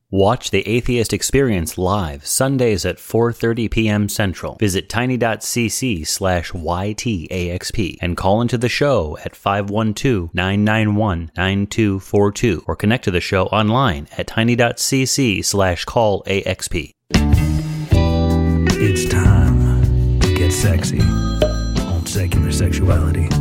Watch The Atheist Experience live Sundays at 4:30 p.m. Central. Visit tiny.cc/YTAXP and call into the show at 512-991-9242 or connect to the show online at tiny.cc/callaxp. It's time to get sexy on Secular Sexuality.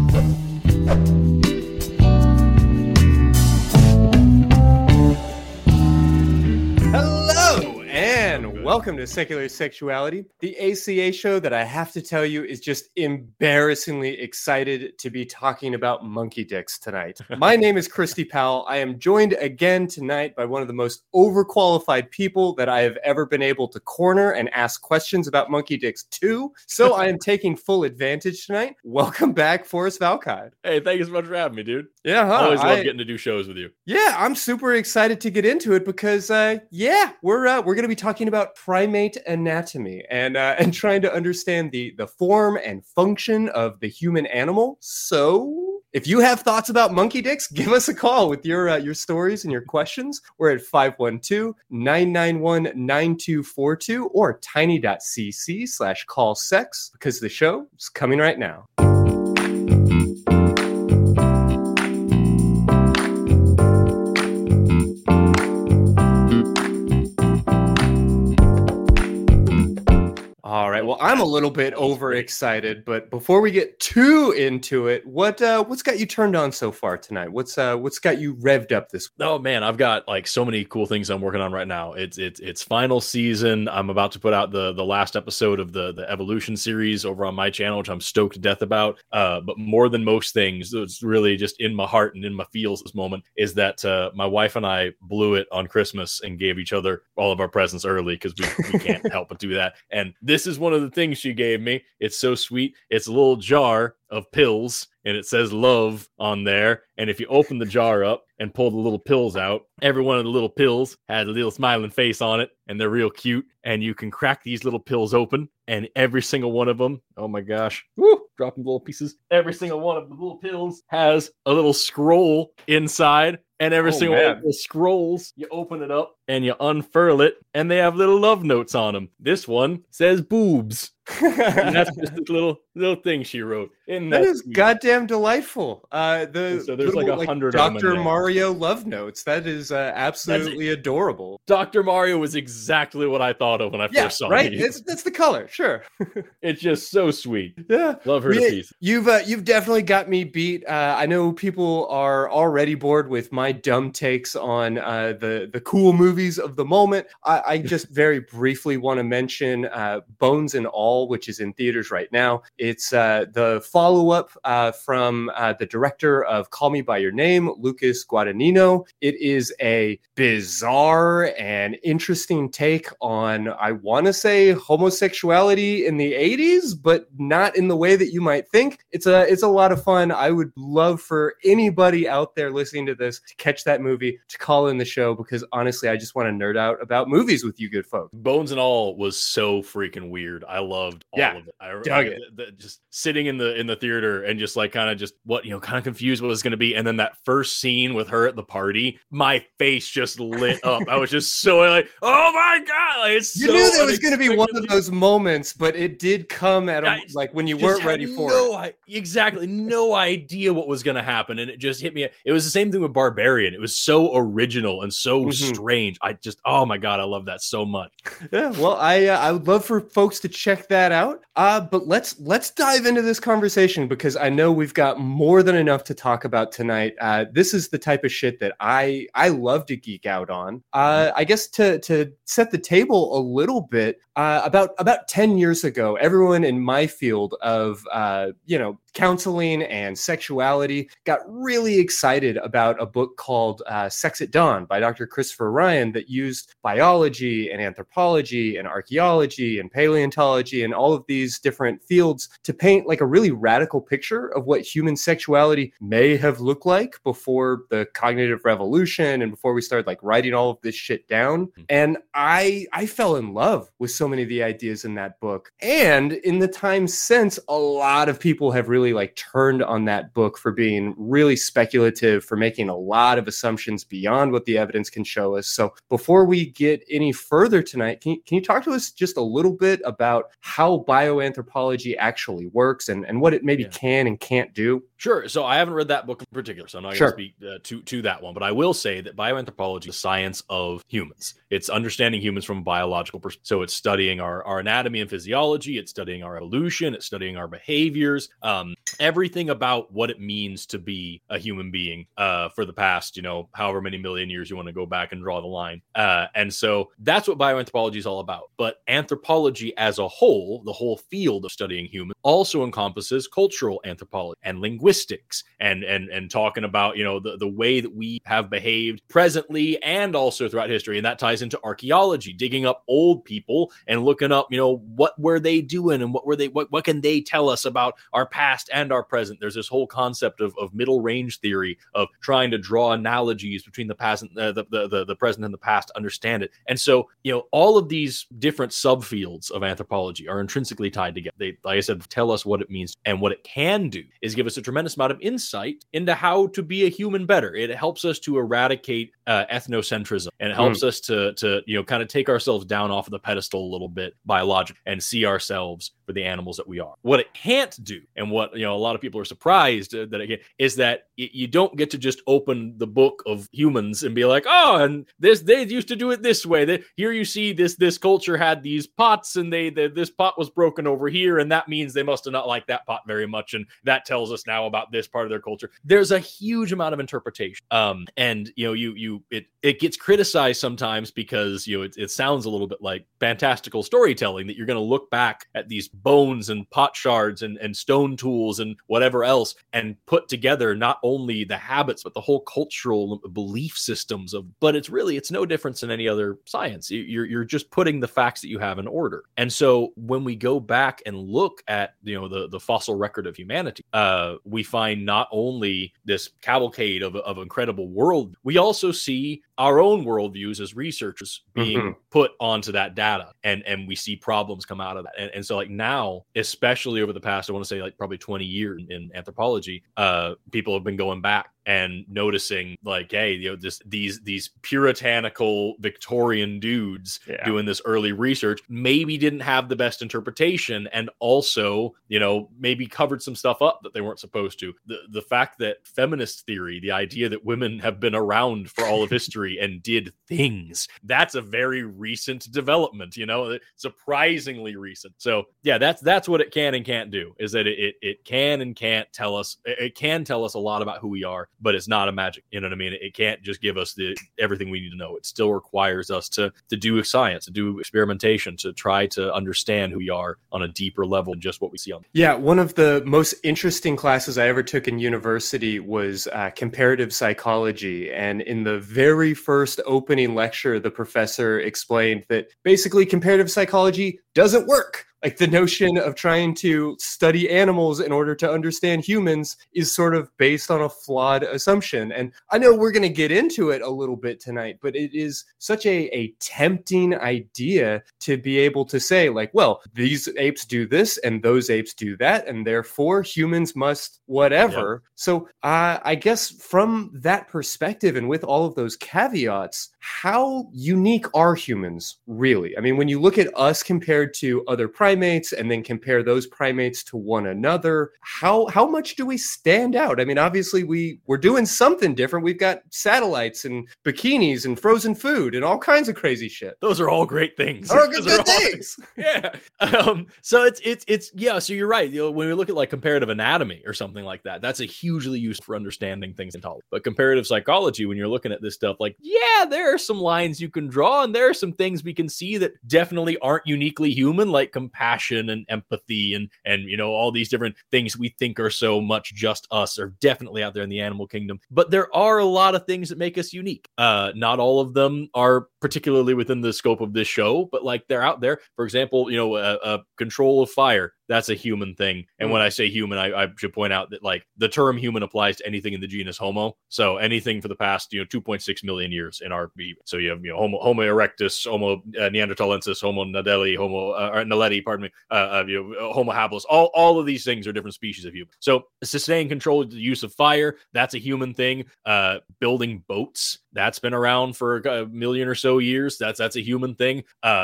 Hello, and welcome to Secular Sexuality, the ACA show that I have to tell you is just embarrassingly excited to be talking about monkey dicks tonight. My name is Christy Powell. I am joined again tonight by one of the most overqualified people that I have ever been able to corner and ask questions about monkey dicks to. So I am taking full advantage tonight. Welcome back, Forrest Valcott. Hey, thank you so much for having me, dude. Yeah, I always love getting to do shows with you. Yeah, I'm super excited to get into it because, we're going to be talking about primate anatomy and trying to understand the form and function of the human animal. So, if you have thoughts about monkey dicks, give us a call with your stories and your questions. We're at 512-991-9242 or tiny.cc/callsex because the show is coming right now. All right. Well, I'm a little bit overexcited, but before we get too into it, what's got you turned on so far tonight? What's got you revved up this week? Oh man, I've got like so many cool things I'm working on right now. It's final season. I'm about to put out the last episode of the Evolution series over on my channel, which I'm stoked to death about. But more than most things, it's really just in my heart and in my feels this moment is that my wife and I blew it on Christmas and gave each other all of our presents early because we can't help but do that. And this is one of the things she gave me. It's so sweet. It's a little jar of pills and it says love on there. And if you open the jar up and pull the little pills out, every one of the little pills has a little smiling face on it and they're real cute. And you can crack these little pills open and every single one of them, oh my gosh, dropping little pieces. Every single one of the little pills has a little scroll inside. And every single one of the scrolls, you open it up and you unfurl it, and they have little love notes on them. This one says boobs. And that's just this little thing she wrote. That is sweet? Goddamn delightful. So there's like 100 Dr. Mario love notes. That is absolutely adorable. Dr. Mario was exactly what I thought of when I first saw it. Right? That's the color, sure. It's just so sweet. Yeah. Love her to pieces. You've definitely got me beat. I know people are already bored with my dumb takes on the cool movies of the moment. I just very briefly want to mention Bones and All, which is in theaters right now. It's the follow-up from the director of Call Me By Your Name, Lucas Guadagnino. It is a bizarre and interesting take on, I want to say, homosexuality in the 80s, but not in the way that you might think. It's a lot of fun. I would love for anybody out there listening to this to catch that movie, to call in the show, because honestly, I just want to nerd out about movies with you good folks. Bones and All was so freaking weird. I loved all of it. I dug it. Just sitting in the theater and just like kind of just kind of confused what it was going to be. And then that first scene with her at the party, my face just lit up. I was just so like, oh my God. Like, you knew there was going to be one of those moments, but it did come at like when you weren't ready for it. Exactly. No idea what was going to happen. And it just hit me. It was the same thing with Barbarian. It was so original and so strange. Oh my God, I love that so much. Yeah. Well, I would love for folks to check that out. But let's dive into this conversation because I know we've got more than enough to talk about tonight. This is the type of shit that I love to geek out on. I guess to set the table a little bit, about 10 years ago, everyone in my field of counseling and sexuality got really excited about a book called Sex at Dawn by Dr. Christopher Ryan that used biology and anthropology and archaeology and paleontology and all of these different fields to paint like a really radical picture of what human sexuality may have looked like before the cognitive revolution and before we started like writing all of this shit down. And I fell in love with so many of the ideas in that book. And in the time since, a lot of people have really like turned on that book for being really speculative, for making a lot of assumptions beyond what the evidence can show us. So before we get any further tonight, can you talk to us just a little bit about how bioanthropology actually works and what it maybe can and can't do? Sure. So I haven't read that book in particular, so I'm not going to speak to that one. But I will say that bioanthropology is the science of humans. It's understanding humans from a biological perspective. So it's studying our anatomy and physiology. It's studying our evolution. It's studying our behaviors. Everything about what it means to be a human being for the past, however many million years you want to go back and draw the line. And so that's what bioanthropology is all about. But anthropology as a whole, the whole field of studying humans, also encompasses cultural anthropology and linguistics and talking about, the way that we have behaved presently and also throughout history. And that ties into archaeology, digging up old people and looking up, what were they doing and what can they tell us about our past and our present. There's this whole concept of middle range theory of trying to draw analogies between the past and the present and the past to understand it. And so, all of these different subfields of anthropology are intrinsically tied together. They, like I said, tell us what it means, and what it can do is give us a tremendous amount of insight into how to be a human better. It helps us to eradicate ethnocentrism, and it helps us to kind of take ourselves down off of the pedestal a little bit biologically and see ourselves for the animals that we are. What it can't do, and what a lot of people are surprised that it can, is that you don't get to just open the book of humans and be like, oh, and they used to do it this way. Here you see this culture had these pots, and this pot was broken over here, and that means they must have not liked that pot very much, and that tells us now about this part of their culture. There's a huge amount of interpretation, and it gets criticized sometimes because it sounds a little bit like fantastical storytelling, that you're going to look back at these bones and pot shards and stone tools and whatever else and put together not only the habits but the whole cultural belief systems but it's no difference in any other science. You're just putting the facts that you have in order. And so when we go back and look at the fossil record of humanity, we find not only this cavalcade of incredible world, we also see our own worldviews as researchers being put onto that data, and we see problems come out of that. And so like now, especially over the past, I want to say like probably 20 years in anthropology, people have been going back and noticing like, hey, these puritanical Victorian dudes doing this early research maybe didn't have the best interpretation, and also, maybe covered some stuff up that they weren't supposed to. The fact that feminist theory, the idea that women have been around for all of history and did things, that's a very recent development, surprisingly recent. So yeah, that's what it can and can't do, is that it can and can't tell us. It can tell us a lot about who we are, but it's not a magic. You know what I mean? It can't just give us everything we need to know. It still requires us to do science, to do experimentation, to try to understand who we are on a deeper level than just what we see on. Yeah, one of the most interesting classes I ever took in university was comparative psychology. And in the very first opening lecture, the professor explained that basically comparative psychology doesn't work. Like the notion of trying to study animals in order to understand humans is sort of based on a flawed assumption. And I know we're going to get into it a little bit tonight, but it is such a tempting idea to be able to say like, well, these apes do this and those apes do that, and therefore humans must whatever. Yep. So I guess from that perspective and with all of those caveats, how unique are humans really? I mean, when you look at us compared to other primates and then compare those primates to one another, how much do we stand out? I mean, obviously we're doing something different. We've got satellites and bikinis and frozen food and all kinds of crazy shit. Those are all great things. Those are good things. Yeah. So it's so you're right. When we look at like comparative anatomy or something like that, that's a hugely used for understanding things in college. But comparative psychology, when you're looking at this stuff, like, yeah, there are some lines you can draw and there are some things we can see that definitely aren't uniquely human, like compassion and empathy and you know, all these different things we think are so much just us are definitely out there in the animal kingdom. But there are a lot of things that make us unique. Not all of them are particularly within the scope of this show, but like they're out there. For example, you know, control of fire. That's a human thing. And when I say human, I should point out that like the term human applies to anything in the genus Homo. So anything for the past, you know, 2.6 million years in our, so you have, you know, Homo erectus, Homo neanderthalensis, Homo naledi, naledi, pardon me, you know, Homo habilis. All of these things are different species of human. So sustained control the use of fire, that's a human thing. Building boats, that's been around for a million or so years. That's a human thing.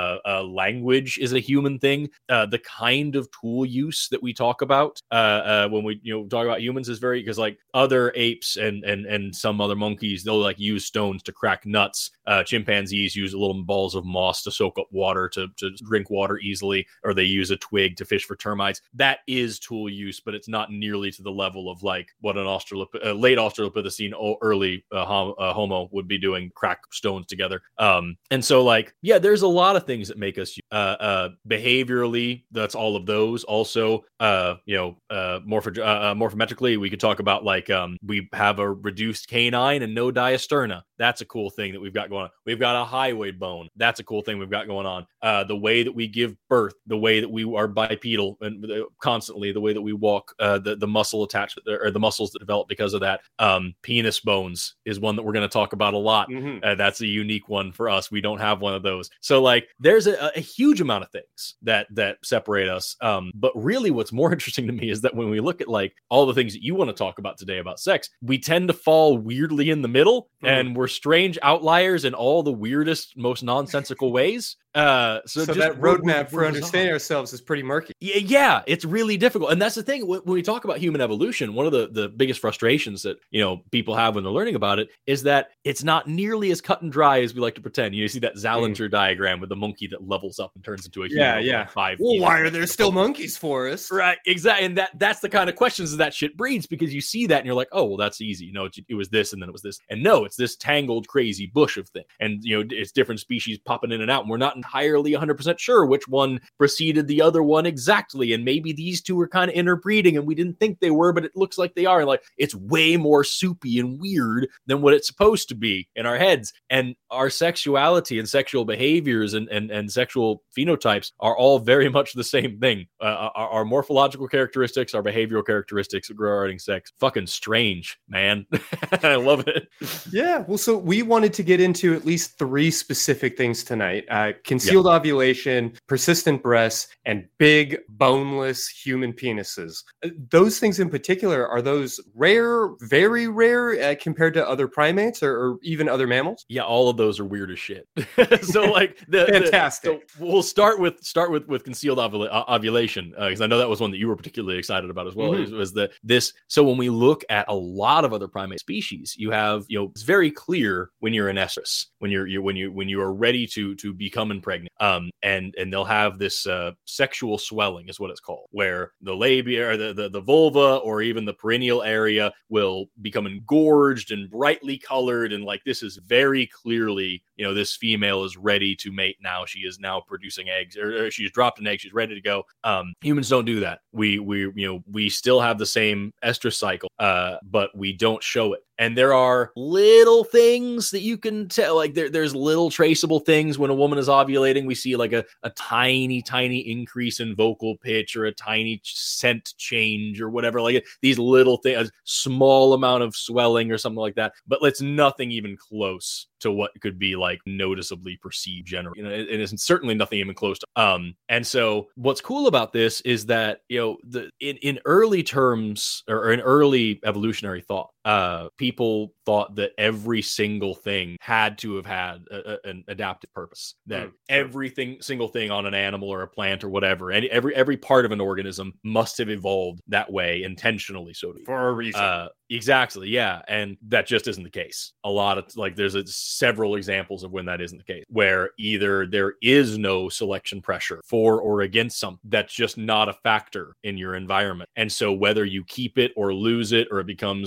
Language is a human thing. The kind of tool use that we talk about when we, you know, talk about humans is very, because like other apes and some other monkeys, they'll like use stones to crack nuts. Chimpanzees use little balls of moss to soak up water to drink water easily, or they use a twig to fish for termites. That is tool use, but it's not nearly to the level of like what an late Australopithecine, early Homo would be doing, crack stones together. And so like, yeah, there's a lot of things that make us behaviorally, that's all of those. Also, you know, morphometrically, we could talk about like we have a reduced canine and no diasterna. That's a cool thing that we've got going on. We've got a hyoid bone. That's a cool thing we've got going on. The way that we give birth, the way that we are bipedal and constantly, the way that we walk, the muscle attached or the muscles that develop because of that. Penis bones is one that we're going to talk about a lot. That's a unique one for us. We don't have one of those. So like, there's a huge amount of things that separate us. But really what's more interesting to me is that when we look at like all the things that you want to talk about today about sex, we tend to fall weirdly in the middle, and we're strange outliers in all the weirdest, most nonsensical ways. So that roadmap for understanding ourselves is pretty murky. Yeah, it's really difficult. And that's the thing, when we talk about human evolution, one of the biggest frustrations that, you know, people have when they're learning about it is that it's not nearly as cut and dry as we like to pretend. You see that Zallinger diagram with the monkey that levels up and turns into a human. Yeah. Like well, why are there still monkeys for us? Right, exactly. And that's the kind of questions that shit breeds, because you see that and you're like, oh, well, that's easy. You know, it was this and then it was this. And no, it's this tangled, crazy bush of thing. And, you know, it's different species popping in and out. And we're not entirely 100% sure which one preceded the other one exactly. And maybe these two were kind of interbreeding and we didn't think they were, but it looks like they are. And like, it's way more soupy and weird than what it's supposed to be in our heads. And our sexuality and sexual behaviors and sexual phenotypes are all very much the same thing. Our morphological characteristics, our behavioral characteristics regarding sex. Fucking strange, man. I love it. Yeah. Well, so we wanted to get into at least 3 specific things tonight. Concealed ovulation, persistent breasts, and big boneless human penises. Those things in particular, are those rare, very rare compared to other primates or even other mammals? Yeah, all of those are weird as shit. So like fantastic. So we'll start with concealed ovulation, because I know that was one that you were particularly excited about as well. Was that this? So when we look at a lot of other primate species, you have, you know, it's very clear when you're in estrus, when you are ready to become impregnant, and they'll have this sexual swelling is what it's called, where the labia or the vulva or even the perineal area will become engorged and brightly colored, and like this is very clearly, you know, this female is ready to mate now. She is now producing eggs, or she's dropped an egg. She's ready to go. Humans don't do that. We still have the same estrus cycle, but we don't show it. And there are little things that you can tell, like there's little traceable things when a woman is ovulating. We see like a tiny increase in vocal pitch or a tiny scent change or whatever, like these little things, a small amount of swelling or something like that. But it's nothing even close to what could be like noticeably perceived generally. You know, it isn't certainly nothing even close to. And so what's cool about this is that, you know, in early terms or in early evolutionary thought, people thought that every single thing had to have had an adaptive purpose, that single thing on an animal or a plant or whatever, and every part of an organism must have evolved that way intentionally, so to speak, for a reason. Exactly, yeah. And that just isn't the case. A lot of, like, there's several examples of when that isn't the case, where either there is no selection pressure for or against something, that's just not a factor in your environment. And so whether you keep it or lose it, or it becomes, you know,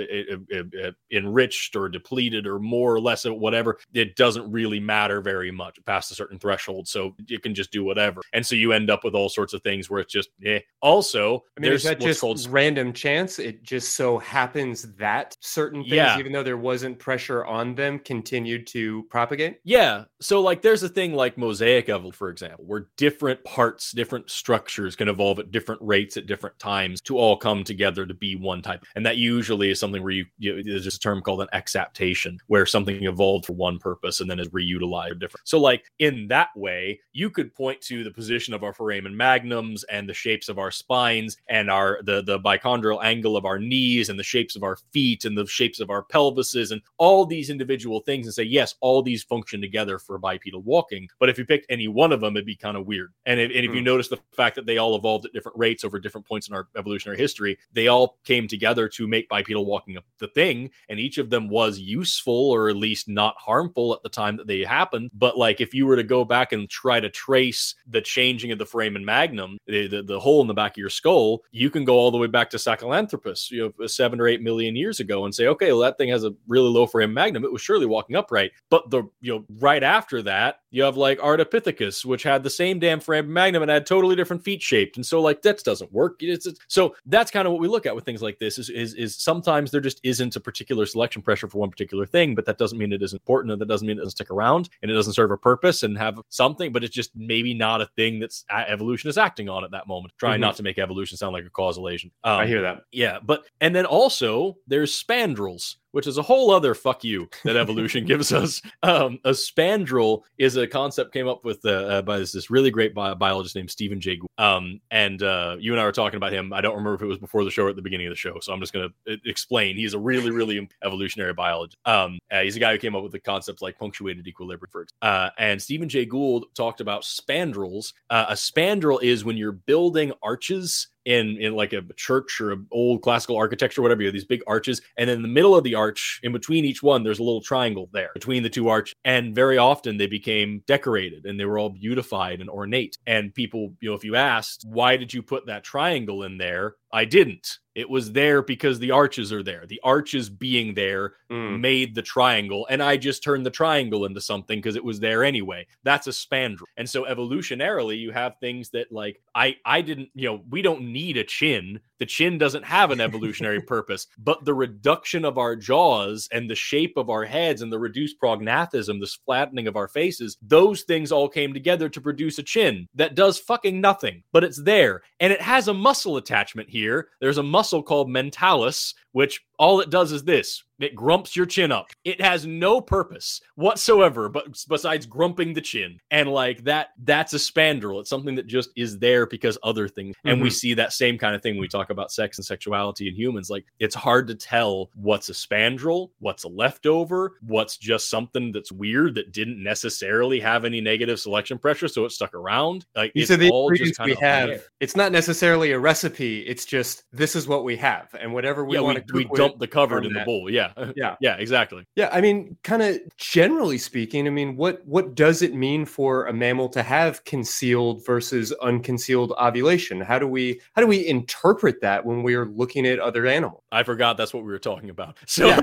enriched or depleted or more or less of whatever, it doesn't really matter very much past a certain threshold. So you can just do whatever. And so you end up with all sorts of things where it's just, Also, I mean, is there's that just random chance? It just so happens that certain things, even though there wasn't pressure on them, continued to propagate? Yeah. So like there's a thing like mosaic evolution, for example, where different parts, different structures can evolve at different rates at different times to all come together to be one type. And that usually is something where there's just a term called an exaptation, where something evolved for one purpose and then is reutilized different. So like in that way, you could point to the position of our foramen magnums and the shapes of our spines and the bichondrial angle of our knees and the shapes of our feet and the shapes of our pelvises and all these individual things and say, yes, all these function together for bipedal walking. But if you picked any one of them, it'd be kind of weird. And if you notice the fact that they all evolved at different rates over different points in our evolutionary history, they all came together to make bipedal walking the thing. And each of them was useful or at least not harmful at the time that they happened. But like if you were to go back and try to trace the changing of the foramen magnum, the hole in the back of your skull, you can go all the way back to Sahelanthropus, 7 or 8 million years ago and say, okay, well, that thing has a really low foramen magnum. It was surely walking upright. But right after that, you have like Ardipithecus, which had the same damn foramen magnum and had totally different feet shaped. And so like that doesn't work. So that's kind of what we look at with things like this is sometimes there just isn't a particular selection pressure for one particular thing, but that doesn't mean it isn't important, and that doesn't mean it doesn't stick around and it doesn't serve a purpose and have something, but it's just maybe not a thing that's evolution is acting on at that moment. Trying not to make evolution sound like a causalization. I hear that. Yeah, and then also there's spandrels, which is a whole other fuck you that evolution gives us. A spandrel is a concept came up with by this really great biologist named Stephen Jay Gould. And you and I were talking about him. I don't remember if it was before the show or at the beginning of the show, so I'm just going to explain. He's a really, really evolutionary biologist. He's a guy who came up with the concepts like punctuated equilibrium, for example. And Stephen Jay Gould talked about spandrels. A spandrel is when you're building arches in like a church or an old classical architecture, whatever, you have these big arches, and in the middle of the arch, in between each one, there's a little triangle there between the two arches. And very often they became decorated and they were all beautified and ornate. And people, if you asked, why did you put that triangle in there? I didn't. It was there because the arches are there. The arches being there made the triangle, and I just turned the triangle into something because it was there anyway. That's a spandrel. And so evolutionarily, you have things that like I didn't, we don't need a chin. The chin doesn't have an evolutionary purpose, but the reduction of our jaws and the shape of our heads and the reduced prognathism, this flattening of our faces, those things all came together to produce a chin that does fucking nothing, but it's there. And it has a muscle attachment here. There's a muscle called mentalis, which all it does is this. It grumps your chin up. It has no purpose whatsoever, but besides grumping the chin. And like that's a spandrel. It's something that just is there because other things. And we see that same kind of thing when we talk about sex and sexuality in humans. Like it's hard to tell what's a spandrel, what's a leftover, what's just something that's weird that didn't necessarily have any negative selection pressure, so it stuck around. Like it's all just kind of have. It's not necessarily a recipe. It's just this is what we have, and whatever we want to. We dump the covered in the bowl. Yeah. Yeah, exactly. Yeah, I mean, kind of generally speaking, I mean, what does it mean for a mammal to have concealed versus unconcealed ovulation? How do we interpret that when we are looking at other animals? I forgot that's what we were talking about. So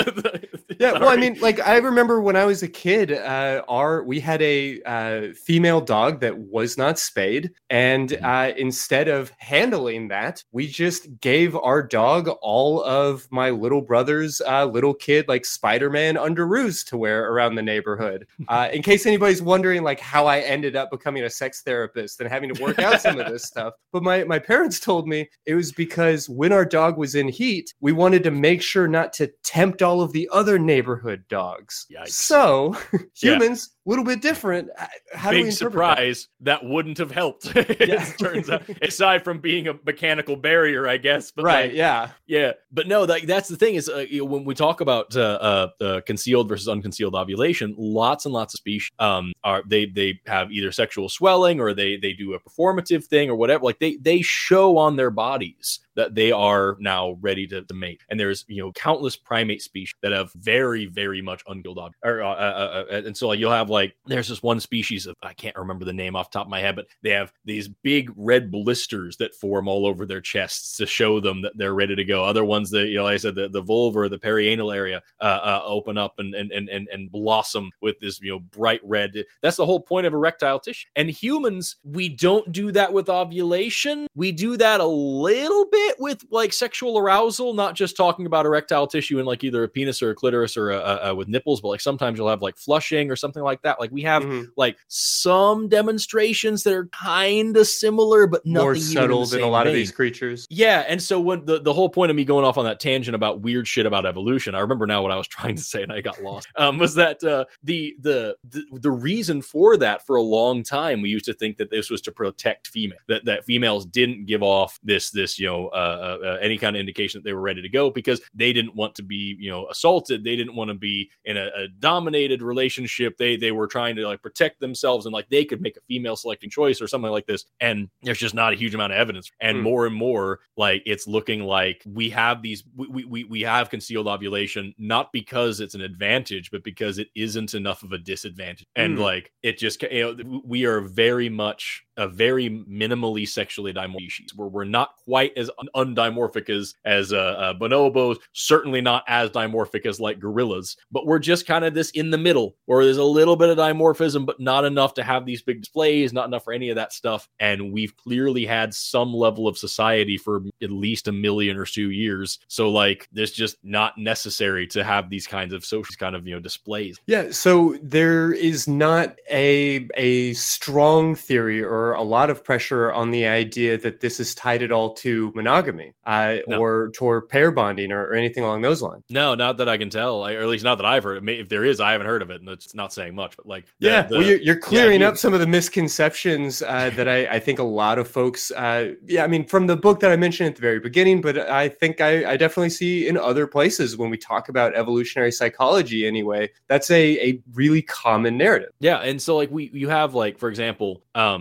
well, I mean, like I remember when I was a kid, we had a female dog that was not spayed, and instead of handling that, we just gave our dog all of my little brother's little kid like Spider-Man underoos to wear around the neighborhood. In case anybody's wondering like how I ended up becoming a sex therapist and having to work out some of this stuff. But my parents told me it was because when our dog was in heat, we wanted to make sure not to tempt all of the other neighborhood dogs. Yikes. So humans, a little bit different. How do we interpret surprise that wouldn't have helped. It turns out, aside from being a mechanical barrier, I guess. But right. Yeah. But no, that's the thing is when we talk about concealed versus unconcealed ovulation, lots and lots of species they have either sexual swelling or they do a performative thing or whatever. Like they show on their bodies that they are now ready to mate. And there's, countless primate species that have very, very much unkilled objects. And so like you'll have like, there's this one species of, I can't remember the name off the top of my head, but they have these big red blisters that form all over their chests to show them that they're ready to go. Other ones that, like I said, the vulva or the perianal area open up and blossom with this, bright red. That's the whole point of erectile tissue. And humans, we don't do that with ovulation. We do that a little bit with like sexual arousal, not just talking about erectile tissue in like either a penis or a clitoris or with nipples, but like sometimes you'll have like flushing or something like that. Like we have like some demonstrations that are kind of similar, but nothing more subtle than a lot of these creatures. Yeah. And so when the whole point of me going off on that tangent about weird shit about evolution, I remember now what I was trying to say and I got lost, was that the reason for that for a long time, we used to think that this was to protect females, that females didn't give off this any kind of indication that they were ready to go because they didn't want to be, assaulted. They didn't want to be in a dominated relationship. They were trying to like protect themselves and like they could make a female selecting choice or something like this. And there's just not a huge amount of evidence. And more, like it's looking like we have these, we have concealed ovulation, not because it's an advantage, but because it isn't enough of a disadvantage. And like, it just, we are very much a very minimally sexually dimorphic species where we're not quite as undimorphic as bonobos, certainly not as dimorphic as like gorillas, but we're just kind of this in the middle where there's a little bit of dimorphism, but not enough to have these big displays, not enough for any of that stuff. And we've clearly had some level of society for at least 1 million or 2 years. So like, there's just not necessary to have these kinds of social kind of, displays. Yeah. So there is not a strong theory or a lot of pressure on the idea that this is tied at all to monogamy or toward pair bonding or anything along those lines. No, not that I can tell, or at least not that I've heard. If there is, I haven't heard of it, and it's not saying much. But like, you're clearing up some of the misconceptions that I think a lot of folks. From the book that I mentioned at the very beginning, but I think I definitely see in other places when we talk about evolutionary psychology. Anyway, that's a really common narrative. Yeah, and so like you have like, for example,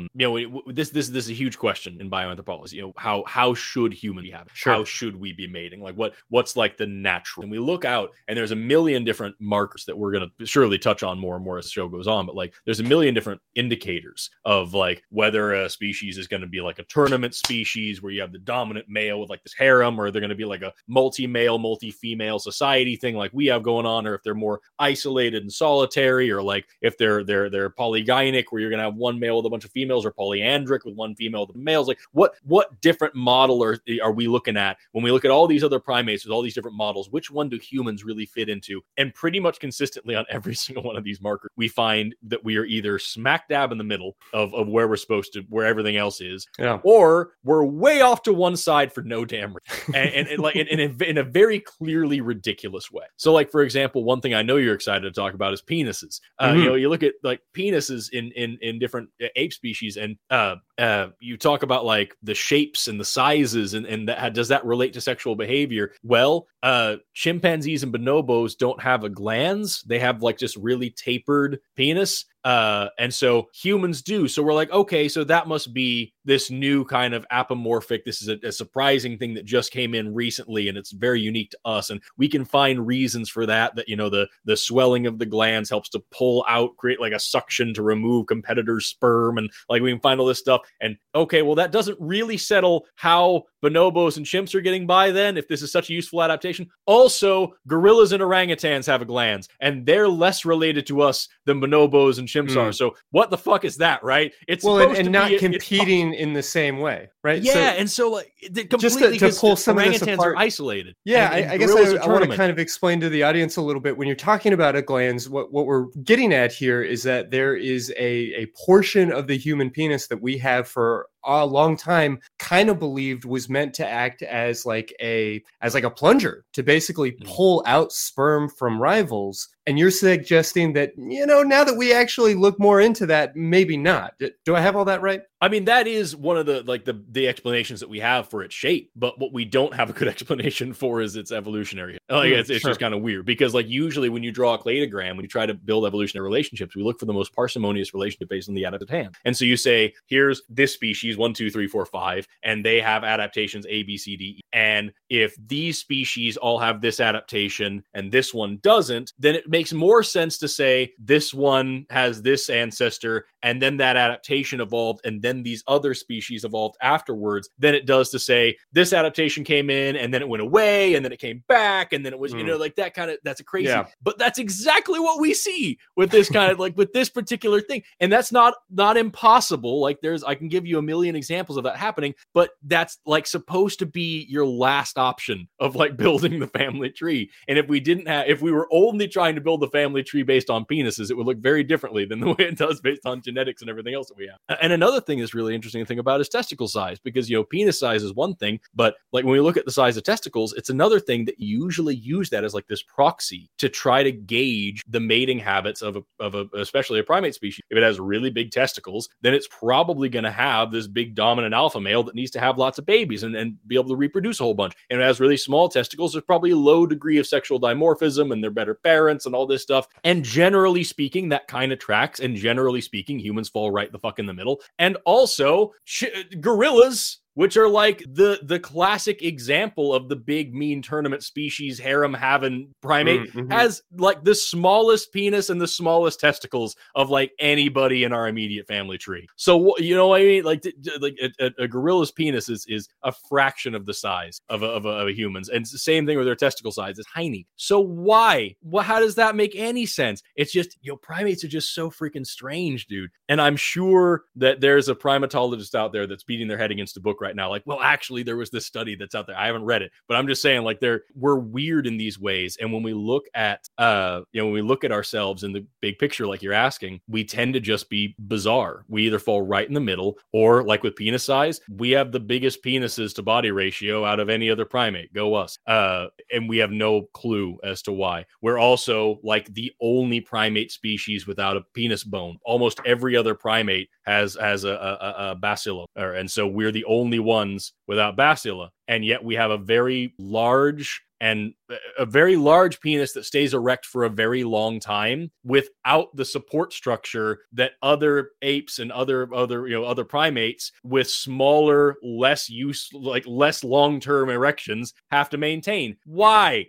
this is a huge question in bioanthropology. How should humans be having? Sure. How should we be mating? Like what's like the natural? And we look out, and there's a million different markers that we're gonna surely touch on more and more as the show goes on. But like, there's a million different indicators of like whether a species is going to be like a tournament species where you have the dominant male with like this harem, or they're going to be like a multi-male, multi-female society thing like we have going on, or if they're more isolated and solitary, or like if they're polygynic where you're going to have one male with a bunch of females, or polyandric with one female with males. Like what different model are we looking at when we look at all these other primates with all these different models? Which one do humans really fit into? And pretty much consistently on every single one of these markers, we find that we are either smack dab in the middle of where we're supposed to, where everything else is, or we're way off to one side for no damn reason, and like in a very clearly ridiculous way. So like, for example, one thing I know you're excited to talk about is penises. You look at like penises in different ape species, and you talk about like the shapes and the sizes and does that relate to sexual behavior? Well, chimpanzees and bonobos don't have a glans. They have like just really tapered penis. And so humans do. So we're like, okay, so that must be this new kind of apomorphic. This is a surprising thing that just came in recently, and it's very unique to us. And we can find reasons for that, the swelling of the glands helps to pull out, create like a suction to remove competitors' sperm. And like, we can find all this stuff. And okay, well, that doesn't really settle how bonobos and chimps are getting by then, if this is such a useful adaptation. Also, gorillas and orangutans have a glands, and they're less related to us than bonobos and chimps are. So what the fuck is that, right? It's and not competing in the same way, right? Yeah, and so like completely just to pull some of this apart, are isolated. Yeah, I guess I want to kind of explain to the audience a little bit. When you're talking about a glans, what we're getting at here is that there is a portion of the human penis that we have for a long time kind of believed was meant to act as like a plunger to basically pull out sperm from rivals. And you're suggesting that, now that we actually look more into that, maybe not. Do I have all that right? I mean, that is one of the explanations that we have for its shape, but what we don't have a good explanation for is its evolutionary. It's just kind of weird because usually when you draw a cladogram, when you try to build evolutionary relationships, we look for the most parsimonious relationship based on the adaptive hand. And so you say, here's this species 1, 2, 3, 4, 5, and they have adaptations A, B, C, D, E. And if these species all have this adaptation and this one doesn't, then it makes more sense to say this one has this ancestor and then that adaptation evolved and then these other species evolved afterwards than it does to say this adaptation came in and then it went away and then it came back and then it was, that kind of, that's a crazy, but that's exactly what we see with this kind of with this particular thing. And that's not impossible. I can give you a million examples of that happening, but that's supposed to be your last option of building the family tree. And if we were only trying to build the family tree based on penises, it would look very differently than the way it does based on genetics and everything else that we have. And another thing that's really interesting to think about is testicle size, because penis size is one thing, but when we look at the size of testicles, it's another thing that you usually use that as this proxy to try to gauge the mating habits of especially a primate species. If it has really big testicles, then it's probably going to have this big dominant alpha male that needs to have lots of babies and be able to reproduce a whole bunch. And if it has really small testicles, there's probably a low degree of sexual dimorphism and they're better parents and all this stuff. And generally speaking, that kind of tracks. And generally speaking, humans fall right the fuck in the middle. And also gorillas, which are the classic example of the big mean tournament species harem having primate, has the smallest penis and the smallest testicles of anybody in our immediate family tree. So you know what I mean? A gorilla's penis is a fraction of the size of a human's, and it's the same thing with their testicle size. It's tiny. So why? Well, how does that make any sense? It's just primates are just so freaking strange, dude. And I'm sure that there's a primatologist out there that's beating their head against a book right now. Well, actually, there was this study that's out there. I haven't read it, but I'm just saying, we're weird in these ways. And when we look at, ourselves in the big picture, like you're asking, we tend to just be bizarre. We either fall right in the middle, or with penis size, we have the biggest penises to body ratio out of any other primate. Go us. And we have no clue as to why. We're also the only primate species without a penis bone. Almost every other primate has a bacilla, and so we're the only ones without bacilla, and yet we have a very large penis that stays erect for a very long time without the support structure that other apes and other primates with smaller, less long-term erections have to maintain. Why?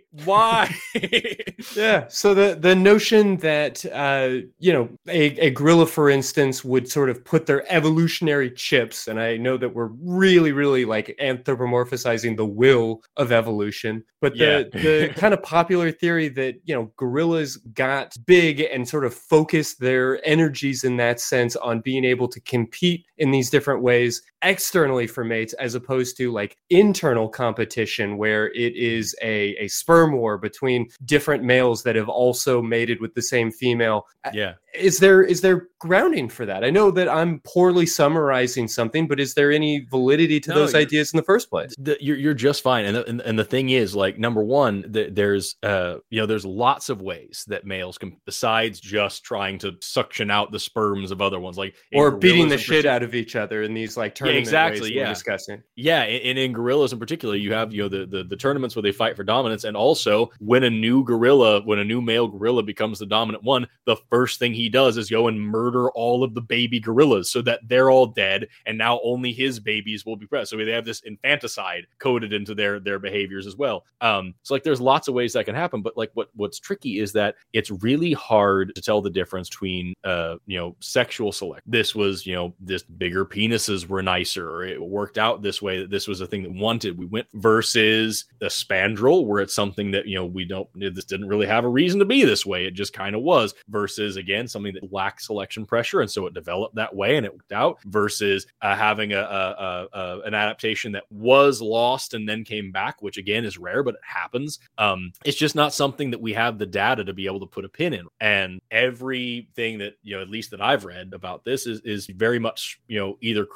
Yeah. So the notion that a gorilla, for instance, would sort of put their evolutionary chips, and I know that we're really, really anthropomorphizing the will of evolution, but the kind of popular theory that, gorillas got big and sort of focused their energies in that sense on being able to compete in these different ways externally for mates, as opposed to internal competition where it is a sperm war between different males that have also mated with the same female. Yeah. Is there grounding for that? I know that I'm poorly summarizing something, but is there any validity to those ideas in the first place? You're just fine. And the thing is, number one, there's lots of ways that males can, besides just trying to suction out the sperms of other ones, or beating the shit out of each other in these tournament ways we're discussing. Yeah, and in gorillas in particular, you have the tournaments where they fight for dominance, and also when a new male gorilla becomes the dominant one, the first thing he does is go and murder all of the baby gorillas so that they're all dead, and now only his babies will be present. So they have this infanticide coded into their behaviors as well. So there's lots of ways that can happen, but what's tricky is that it's really hard to tell the difference between sexual select. This was this bigger penises were nicer, or it worked out this way, that this was a thing that we went, versus the spandrel, where it's something that this didn't really have a reason to be this way, it just kind of was, versus again something that lacked selection pressure, and so it developed that way and it worked out, versus having an adaptation that was lost and then came back, which again is rare, but it happens. It's just not something that we have the data to be able to put a pin in. And everything that at least that I've read about this is very much either criticizing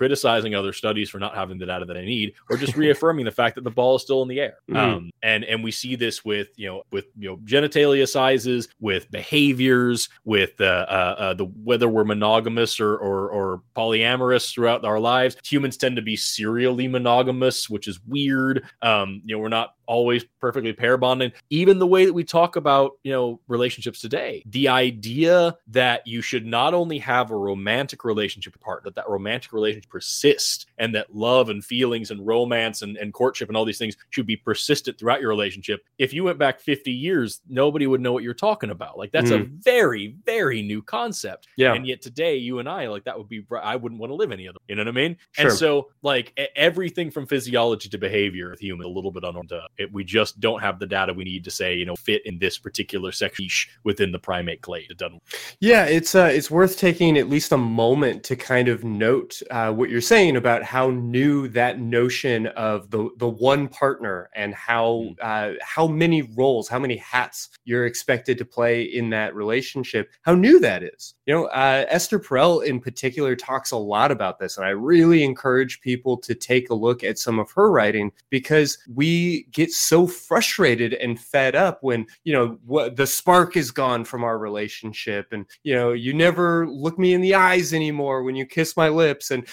criticizing other studies for not having the data that I need, or just reaffirming the fact that the ball is still in the air. And we see this with genitalia sizes, with behaviors, with the whether we're monogamous or polyamorous throughout our lives. Humans tend to be serially monogamous, which is weird. We're not always perfectly pair bonding. Even the way that we talk about, relationships today, the idea that you should not only have a romantic relationship with a partner, that romantic relationship persists, and that love and feelings and romance and courtship and all these things should be persistent throughout your relationship. If you went back 50 years, nobody would know what you're talking about. Like, that's a very, very new concept. Yeah. And yet today, you and I, like, that would be, I wouldn't want to live any other. You know what I mean? Sure. And so, like, everything from physiology to behavior with humans, a little bit unknown. We just don't have the data we need to say, fit in this particular section within the primate clade. It doesn't. Yeah, it's worth taking at least a moment to kind of note what you're saying about how new that notion of the one partner and how many roles, how many hats you're expected to play in that relationship, how new that is. Esther Perel in particular talks a lot about this, and I really encourage people to take a look at some of her writing, because we get so frustrated and fed up when, the spark is gone from our relationship, and, you never look me in the eyes anymore when you kiss my lips. And,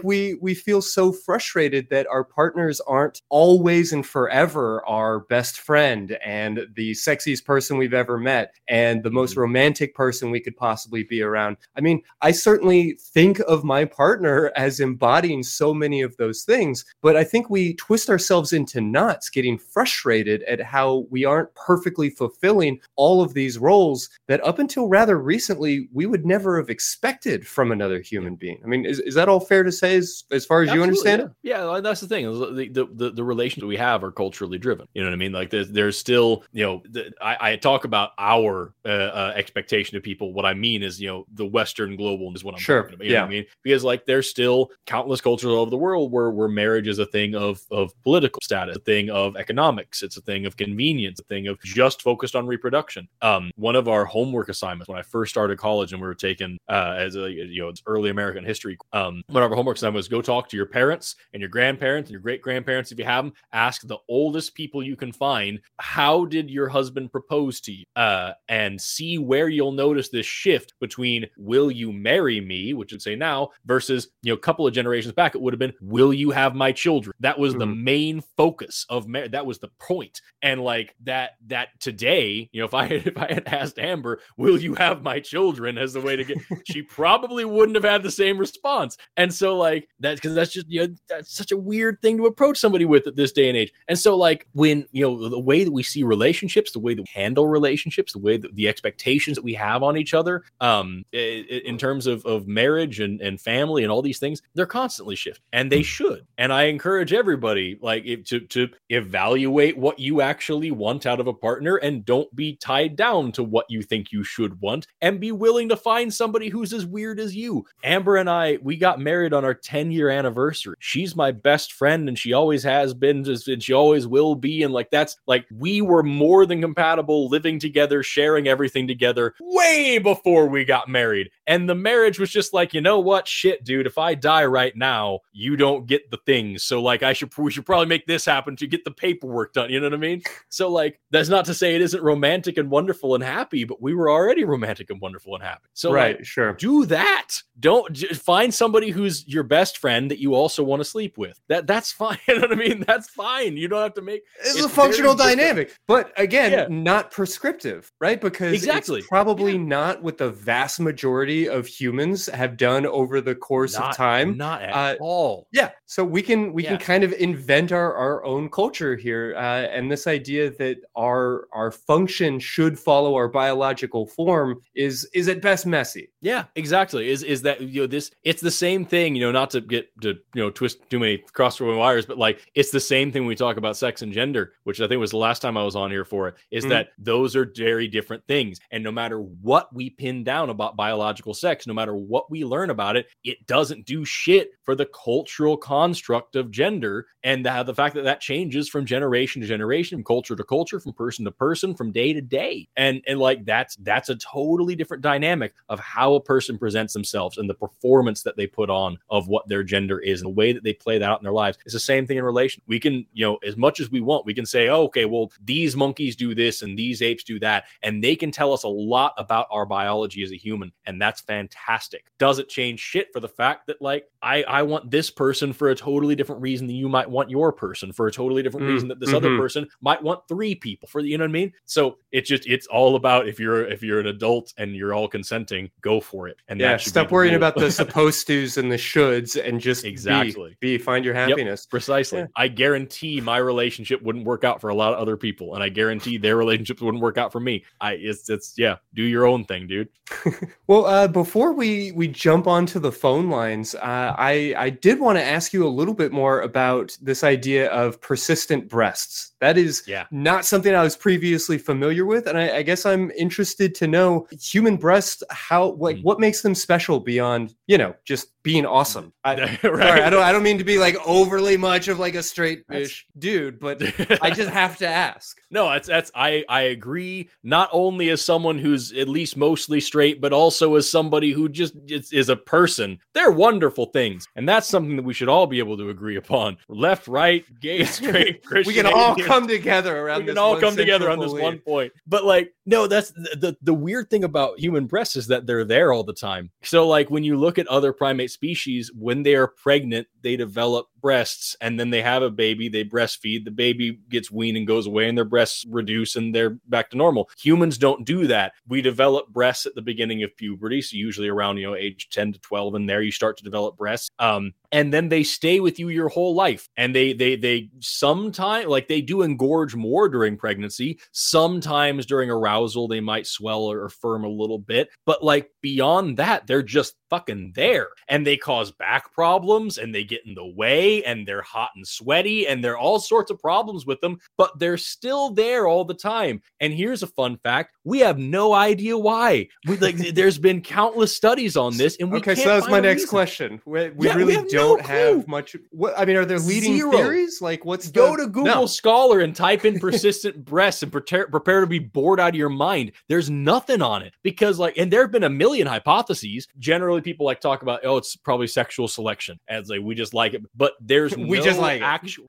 we feel so frustrated that our partners aren't always and forever our best friend and the sexiest person we've ever met and the most romantic person we could possibly be around. I mean, I certainly think of my partner as embodying so many of those things, but I think we twist ourselves into knots getting frustrated at how we aren't perfectly fulfilling all of these roles that up until rather recently we would never have expected from another human being. I mean, is that all fair to say as far as Absolutely, you understand it? Yeah, that's the thing. The relations we have are culturally driven. You know what I mean? Like there's still, I talk about our expectation of people. What I mean is, the Western global is what I'm talking about. You know what I mean? Because like there's still countless cultures all over the world where marriage is a thing of political status, a thing of economics, it's a thing of convenience, a thing of just focused on reproduction. One of our homework assignments when I first started college and we were taking it's early American history. One of our homework assignments was go talk to your parents and your grandparents and your great grandparents if you have them. Ask the oldest people you can find, how did your husband propose to you? And see where you'll notice this shift between will you marry me, which would say now, versus a couple of generations back it would have been will you have my children. That was the main focus of marriage. That was the point. And like that today, if I had asked Amber, will you have my children, as the way to get, she probably wouldn't have had the same response. And so like that's because that's just that's such a weird thing to approach somebody with at this day and age. And so like when the way that we see relationships, the way that we handle relationships, the way that the expectations that we have on each other, in terms of marriage and family and all these things, they're constantly shifting, and they should. And I encourage everybody to evaluate what you actually want out of a partner, and don't be tied down to what you think you should want, and be willing to find somebody who's as weird as you. Amber and I, we got married on our 10-year anniversary. She's my best friend, and she always has been, and she always will be. And like that's like we were more than compatible, living together, sharing everything together way before we got married. And the marriage was just like, you know what, shit, dude, if I die right now, you don't get the things. So like we should probably make this happen to get the paperwork done. You know what I mean? So like that's not to say it isn't romantic and wonderful and happy, but we were already romantic and wonderful and happy. So right, sure. Do that. Don't find somebody who's your best friend that you also want to sleep with. That's fine. You know what I mean? That's fine. You don't have to make it's a functional dynamic, but again, not prescriptive, right? Because it's probably not what the vast majority of humans have done over the course of time. Not at all. Yeah. So we can kind of invent our own culture here, and this idea that our function should follow our biological form is at best messy. Yeah, exactly. Is that this? It's the same thing. Not to get to twist too many cross wires, but like it's the same thing when we talk about sex and gender, which I think was the last time I was on here for it. Is that those are very different things, and no matter what we pin down about biological sex, no matter what we learn about it, it doesn't do shit for the cultural construct of gender, and the fact that changes from generation to generation, from culture to culture, from person to person, from day to day. And like that's a totally different dynamic of how a person presents themselves and the performance that they put on of what their gender is and the way that they play that out in their lives. It's the same thing in relation. We can, as much as we want, we can say, oh, okay, well, these monkeys do this and these apes do that. And they can tell us a lot about our biology as a human. And that's fantastic. Does it change shit for the fact that like, I want this person for a totally different reason than you might want your person, for a totally different reason that this other person might want 3 people for, you know what I mean? So it's all about if you're an adult and you're all consenting, go for it. And yeah, stop worrying about the supposed tos and the shoulds and just find your happiness. Yep, precisely. Yeah. I guarantee my relationship wouldn't work out for a lot of other people, and I guarantee their relationships wouldn't work out for me. Do your own thing, dude. Well, before we jump onto the phone lines, I did want to ask you a little bit more about this idea of persistent breasts. That is not something I was previously familiar with, and I guess I'm interested to know human breasts, what makes them special beyond, just being awesome. Right. Sorry, I don't mean to be like overly much of like a straight-ish dude, but I just have to ask. No, I agree. Not only as someone who's at least mostly straight, but also as somebody who just is a person. They're wonderful things, and that's something that we should all be able to agree upon. Left, right, gay, straight, Christian. We can all come together around. We can all come together on this one point. But like, no, that's the weird thing about human breasts is that they're there all the time. So like when you look at other primate species, when they are pregnant, they develop breasts, and then they have a baby, they breastfeed, the baby gets weaned and goes away, and their breasts reduce and they're back to normal. Humans don't do that. We develop breasts at the beginning of puberty, so usually around age 10 to 12, and there you start to develop breasts. And then they stay with you your whole life. And they sometimes, like, they do engorge more during pregnancy. Sometimes during arousal, they might swell or firm a little bit. But like beyond that, they're just fucking there. And they cause back problems, and they get in the way, and they're hot and sweaty, and there are all sorts of problems with them, but they're still there all the time. And here's a fun fact. We have no idea why. There's been countless studies on this, and we can't. So that was my next question. We really don't have much. Are there leading theories? Like, go to Google Scholar and type in persistent breasts and prepare to be bored out of your mind. There's nothing on it because and there have been a million hypotheses. Generally, people talk about, it's probably sexual selection, as we just like it, but there's we just like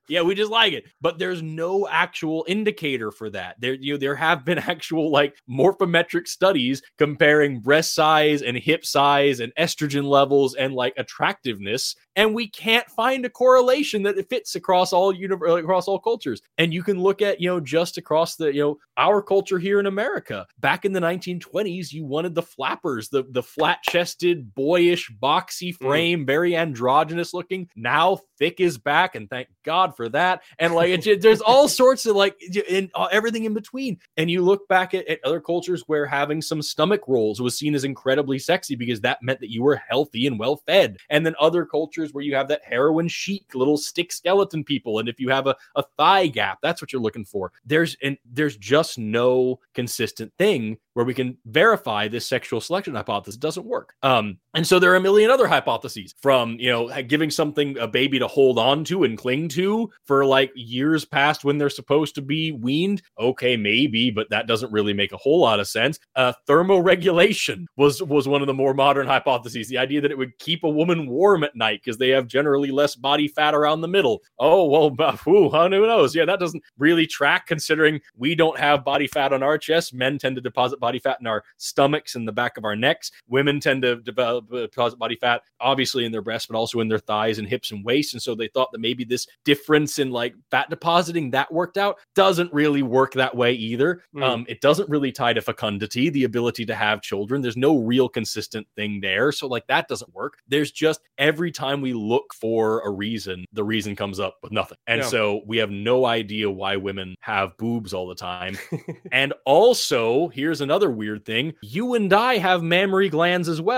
it. But there's no actual indicator for that. There have been actual morphometric studies comparing breast size and hip size and estrogen levels and attractiveness, and we can't find a correlation that it fits across all cultures. And you can look at just across our culture here in America. Back in the 1920s, you wanted the flappers, the flat-chested, boyish, boxy frame, very androgynous looking. Now thick is back, and thank God for that. And there's all sorts of everything in between. And you look back at other cultures where having some stomach rolls was seen as incredibly sexy because that meant that you were healthy and well fed. And then other cultures where you have that heroin chic little stick skeleton people, and if you have a thigh gap, that's what you're looking for. There's just no consistent thing where we can verify this sexual selection hypothesis. It doesn't work. And so there are a million other hypotheses, from giving something a baby to hold on to and cling to for years past when they're supposed to be weaned. Okay, maybe, but that doesn't really make a whole lot of sense. Thermoregulation was one of the more modern hypotheses. The idea that it would keep a woman warm at night because they have generally less body fat around the middle. Oh, well, who knows? Yeah, that doesn't really track, considering we don't have body fat on our chest. Men tend to deposit body fat in our stomachs and the back of our necks. Women tend to deposit body fat, obviously, in their breasts, but also in their thighs and hips and waist. And so they thought that maybe this difference in fat depositing that worked out. Doesn't really work that way either. It doesn't really tie to fecundity, the ability to have children. There's no real consistent thing there. So that doesn't work. There's just, every time we look for a reason, the reason comes up with nothing. And so we have no idea why women have boobs all the time. And also, here's another weird thing. You and I have mammary glands as well.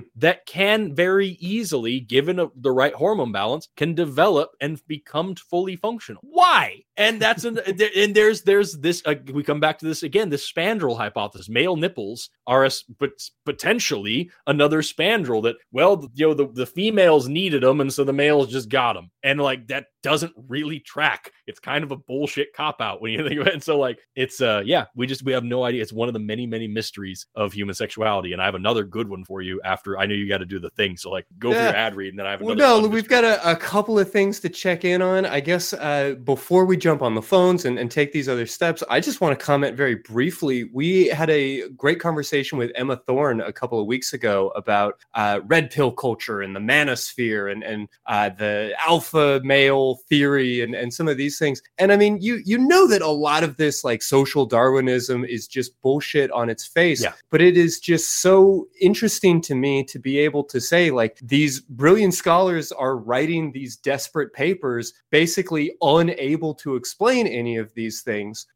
that can very easily, given the right hormone balance, can develop and become fully functional. Why? And that's and there's this. We come back to this again. This spandrel hypothesis. Male nipples are potentially another spandrel that, well, the females needed them, and so the males just got them, and like that doesn't really track. It's kind of a bullshit cop out when you think of it. And so like it's we have no idea. It's one of the many mysteries of human sexuality. And I have another good one for you after. I know you got to do the thing, so like go for your ad read, and then I have another. Well, no, we've got a couple of things to check in on. I guess before we jump on the phones and take these other steps, I just want to comment very briefly. We had a great conversation with Emma Thorne a couple of weeks ago about red pill culture and the manosphere and the alpha male theory and some of these things. And I mean, you know that a lot of this like social Darwinism is just bullshit on its face. Yeah. But it is just so interesting to me to be able to say like these brilliant scholars are writing these desperate papers, basically unable to explain any of these things.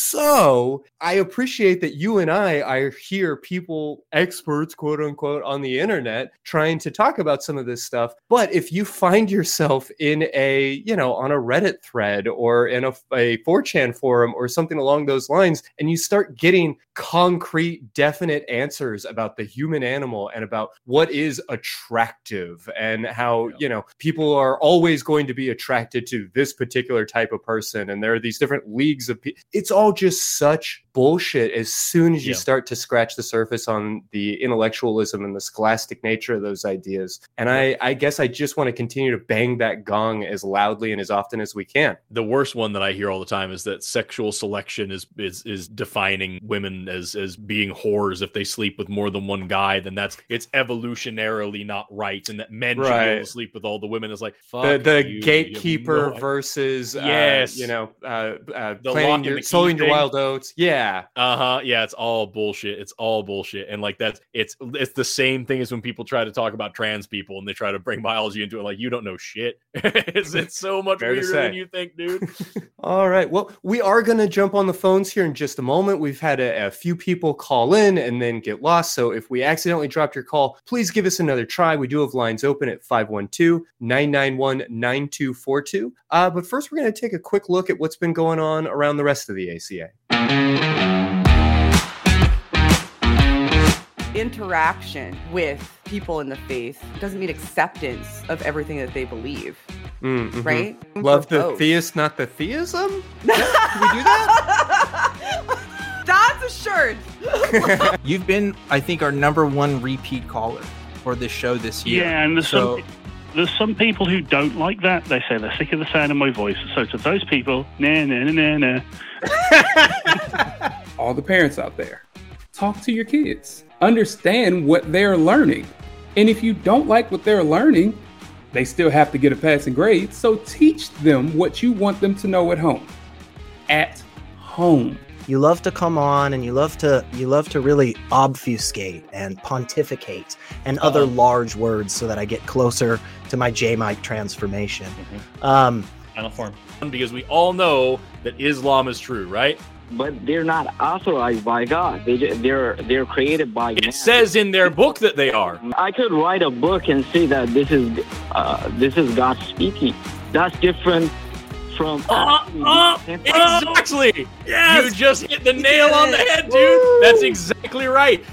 So I appreciate that you and I hear people, experts, quote unquote, on the internet trying to talk about some of this stuff. But if you find yourself in on a Reddit thread or in a 4chan forum or something along those lines, and you start getting concrete, definite answers about the human animal and about what is attractive and how, people are always going to be attracted to this particular type of person. And there are these different leagues of people. It's all just such bullshit as soon as you start to scratch the surface on the intellectualism and the scholastic nature of those ideas. And I guess I just want to continue to bang that gong as loudly and as often as we can. The worst one that I hear all the time is that sexual selection is defining women as being whores. If they sleep with more than one guy, then it's evolutionarily not right, and that men should be able to sleep with all the women. Is like the gatekeeper versus sowing your wild oats. Yeah. It's all bullshit. It's all bullshit. And like it's the same thing as when people try to talk about trans people and they try to bring biology into it. Like, you don't know shit. It's so much weirder than you think, dude. All right. Well, we are going to jump on the phones here in just a moment. We've had a few people call in and then get lost. So if we accidentally dropped your call, please give us another try. We do have lines open at 512-991-9242. But first, we're going to take a quick look at what's been going on around the rest of the ACA. Interaction with people in the faith doesn't mean acceptance of everything that they believe. Mm-hmm. Right? Love the theist, not the theism? Yeah, can we do that? That's a shirt. You've been, I think, our number one repeat caller for this show this year. Yeah, and there's some people who don't like that. They say they're sick of the sound of my voice. So to those people, nah. All the parents out there, talk to your kids. Understand what they're learning. And if you don't like what they're learning, they still have to get a passing grade. So teach them what you want them to know at home. At home. You love to come on and you love to really obfuscate and pontificate and other large words so that I get closer to my J-Mike transformation. Final form. Because we all know that Islam is true, right? But they're not authorized by God. They're created by man. It says in their book that they are. I could write a book and say that this is God speaking. That's different from exactly. Yes, you just hit the nail on the head, dude. Woo! That's exactly right.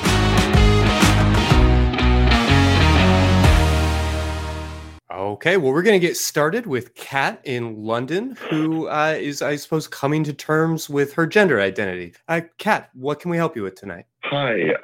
Okay, well, we're going to get started with Kat in London, who is, I suppose, coming to terms with her gender identity. Kat, what can we help you with tonight? Hi,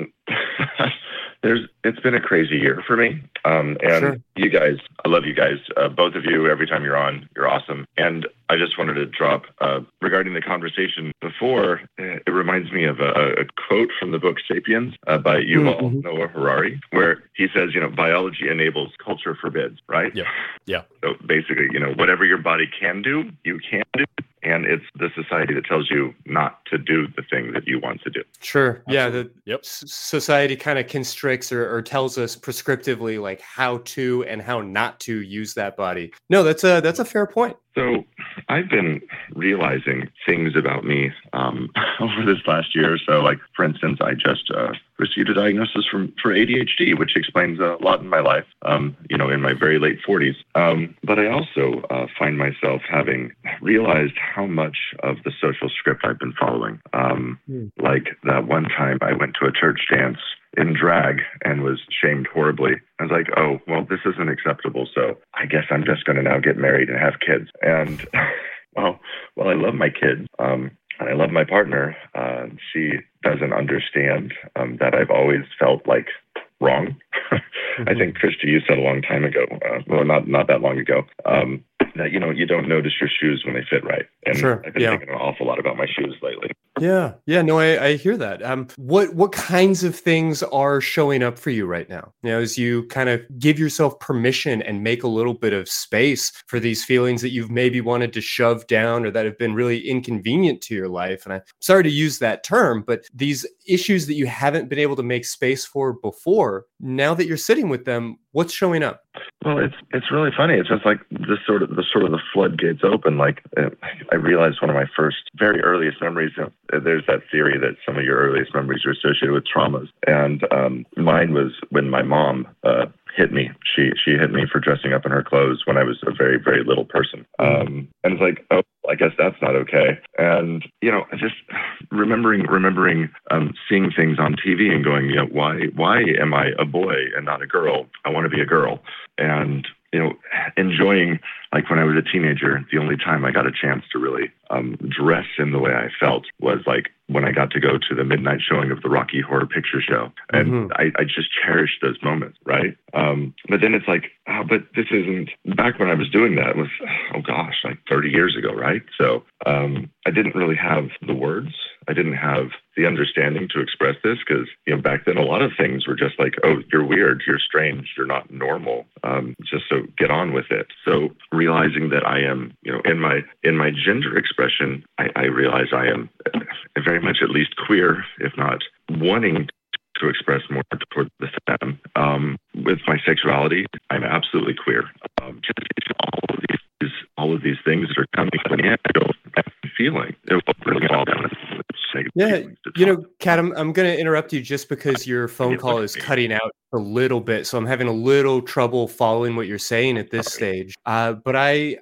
it's been a crazy year for me. Sure. You guys, I love you guys. Both of you, every time you're on, you're awesome. And I just wanted to drop, regarding the conversation before, it reminds me of a quote from the book Sapiens by Yuval Noah Harari, where he says, biology enables, culture forbids, right? Yeah. So basically, whatever your body can do, you can do. And it's the society that tells you not to do the thing that you want to do. Sure. Absolutely. Yeah. Society kind of constricts or tells us prescriptively like how to and how not to use that body. No, that's a fair point. So I've been realizing things about me over this last year or so. Like, for instance, I just received a diagnosis for ADHD, which explains a lot in my life, in my very late 40s. But I also find myself having realized how much of the social script I've been following. Like that one time I went to a church dance in drag and was shamed horribly. I was like, oh, well, this isn't acceptable, so I guess I'm just going to now get married and have kids. And, well, I love my kids, and I love my partner. She doesn't understand that I've always felt like wrong. I think, Christy, you said a long time ago, well, not that long ago, that, you don't notice your shoes when they fit right. And Sure. I've been thinking an awful lot about my shoes lately. Yeah. No, I hear that. What kinds of things are showing up for you right now? As you kind of give yourself permission and make a little bit of space for these feelings that you've maybe wanted to shove down or that have been really inconvenient to your life. And I'm sorry to use that term, but these issues that you haven't been able to make space for before, now that you're sitting with them, what's showing up? Well, it's really funny. It's just like the floodgates open. Like, I realized one of my very earliest memories. There's that theory that some of your earliest memories are associated with traumas, and mine was when my mom hit me. She hit me for dressing up in her clothes when I was a very, very little person. And it's like, oh, I guess that's not okay. And just remembering seeing things on TV and going, why am I a boy and not a girl? I want to be a girl. And enjoying, like, when I was a teenager, the only time I got a chance to really dress in the way I felt was like when I got to go to the midnight showing of the Rocky Horror Picture Show. And I just cherished those moments, right? But then it's like, but this isn't, back when I was doing that was, like 30 years ago, right? So I didn't really have the words. I didn't have the understanding to express this because, back then a lot of things were just like, oh, you're weird, you're strange, you're not normal. Just so get on with it. So realizing that I am, in my gender expression, I realize I am very much at least queer, if not wanting to express more toward the femme. With my sexuality, I'm absolutely queer. Just all of these things that are coming in, feeling. Yeah, Kat, I'm going to interrupt you just because your phone call is cutting out a little bit, so I'm having a little trouble following what you're saying at this stage. But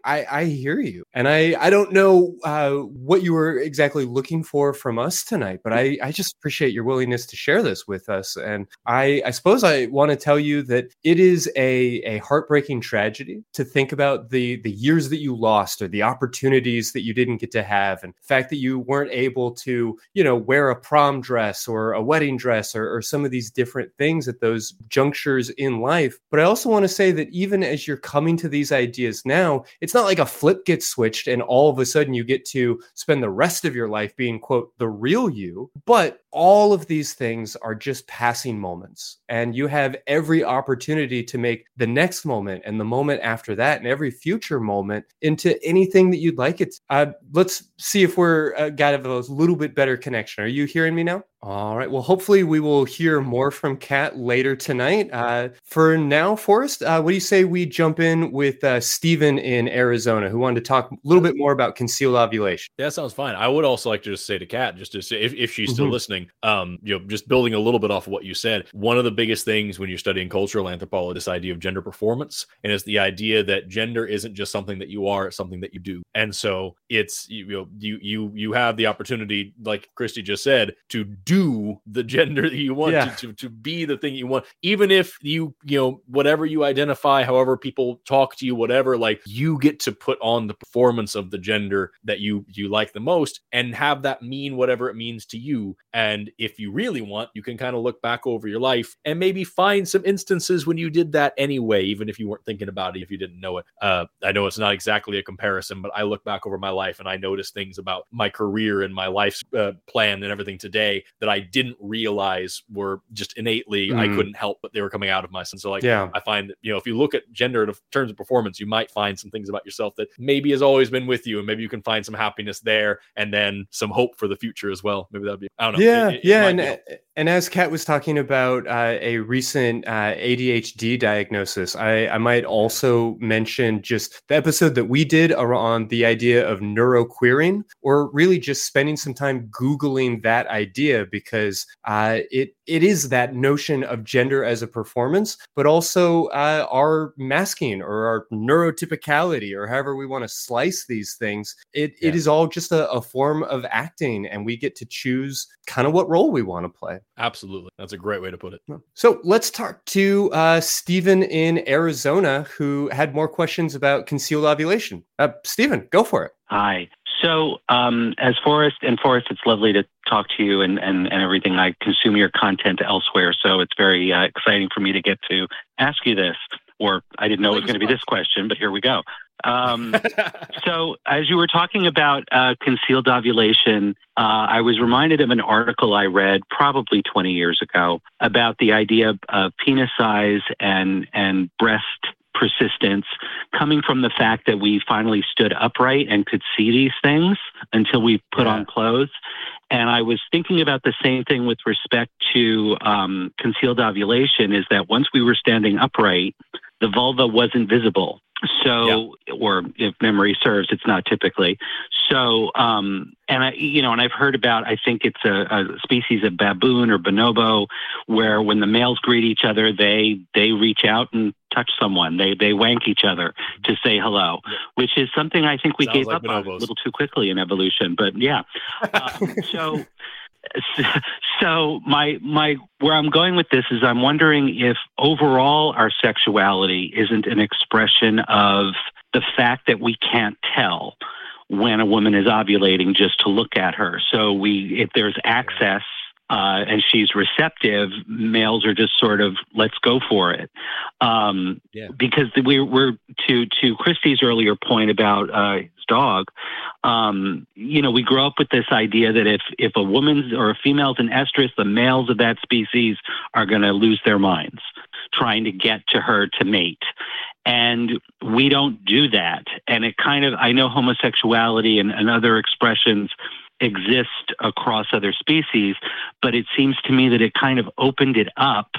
I hear you, and I don't know what you were exactly looking for from us tonight, but I just appreciate your willingness to share this with us. And I suppose I want to tell you that it is a heartbreaking tragedy to think about the years that you lost or the opportunities that you didn't get to have, and the fact that you weren't able to, wear a prom dress or a wedding dress or some of these different things at those junctures in life. But I also want to say that even as you're coming to these ideas now, it's not like a flip gets switched and all of a sudden you get to spend the rest of your life being, quote, the real you. But all of these things are just passing moments, and you have every opportunity to make the next moment and the moment after that and every future moment into anything that you'd like it. Let's see if we're got a little bit better connection. Are you hearing me now? All right. Well, hopefully we will hear more from Kat later tonight. For now, Forrest, what do you say we jump in with Stephen in Arizona, who wanted to talk a little bit more about concealed ovulation? Yeah, that sounds fine. I would also like to just say to Kat, just to say, if she's still listening, just building a little bit off of what you said, one of the biggest things when you're studying cultural anthropology, this idea of gender performance, and it's the idea that gender isn't just something that you are, it's something that you do. And so it's, you have the opportunity, like Christy just said, to do the gender that you want, to be the thing you want, even if you whatever you identify, however people talk to you, whatever, like, you get to put on the performance of the gender that you like the most and have that mean whatever it means to you. And if you really want, you can kind of look back over your life and maybe find some instances when you did that anyway, even if you weren't thinking about it, if you didn't know it. I know it's not exactly a comparison, but I look back over my life and I notice things about my career and my life's plan and everything today that I didn't realize were just innately, I couldn't help, but they were coming out of myself. So I find that, if you look at gender in terms of performance, you might find some things about yourself that maybe has always been with you, and maybe you can find some happiness there and then some hope for the future as well. Maybe that'd be, I don't know. And as Kat was talking about a recent ADHD diagnosis, I might also mention just the episode that we did around the idea of neuroqueering, or really just spending some time Googling that idea, because it is that notion of gender as a performance, but also our masking or our neurotypicality, or however we want to slice these things. It is all just a form of acting, and we get to choose kind of what role we want to play. Absolutely. That's a great way to put it. So let's talk to Stephen in Arizona, who had more questions about concealed ovulation. Stephen, go for it. Hi. So as Forrest, it's lovely to talk to you and everything. I consume your content elsewhere, so it's very exciting for me to get to ask you this. Or I didn't know it was going to be this question, but here we go. So as you were talking about concealed ovulation, I was reminded of an article I read probably 20 years ago about the idea of penis size and breast persistence coming from the fact that we finally stood upright and could see these things until we put on clothes. And I was thinking about the same thing with respect to concealed ovulation, is that once we were standing upright, the vulva wasn't visible. So, or if memory serves, it's not typically. So, and I've heard about, I think it's a species of baboon or bonobo, where when the males greet each other, they reach out and touch someone. They wank each other to say hello, which is something I think we gave up on a little too quickly in evolution. But yeah, So my where I'm going with this is I'm wondering if overall our sexuality isn't an expression of the fact that we can't tell when a woman is ovulating just to look at her. So if there's access and she's receptive, males are just sort of, let's go for it. Because we're to Christy's earlier point about his dog, we grow up with this idea that if a woman's or a female's an estrus, the males of that species are going to lose their minds trying to get to her to mate. And we don't do that. And it kind of, I know homosexuality and other expressions exist across other species, but it seems to me that it kind of opened it up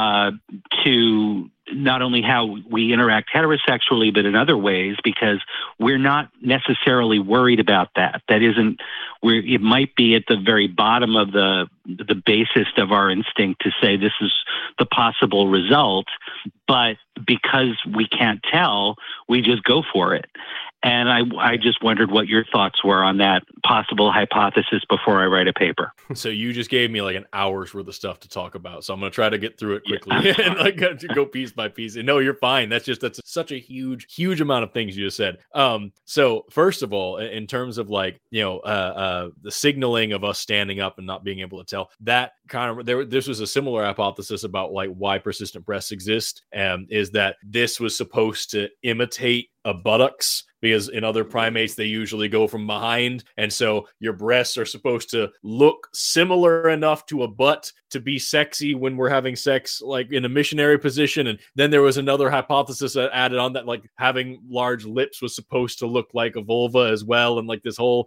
to not only how we interact heterosexually, but in other ways, because we're not necessarily worried about that. That isn't, it might be at the very bottom of the basest of our instinct to say this is the possible result, but because we can't tell, we just go for it. And I just wondered what your thoughts were on that possible hypothesis before I write a paper. So you just gave me like an hour's worth of stuff to talk about. So I'm going to try to get through it quickly and go piece by piece. And no, you're fine. That's such a huge amount of things you just said. So first of all, in terms of the signaling of us standing up and not being able to tell, that kind of, this was a similar hypothesis about like why persistent breasts exist, is that this was supposed to imitate a buttocks, because in other primates they usually go from behind, and so your breasts are supposed to look similar enough to a butt to be sexy when we're having sex, like in a missionary position. And then there was another hypothesis that added on that like having large lips was supposed to look like a vulva as well, and like this whole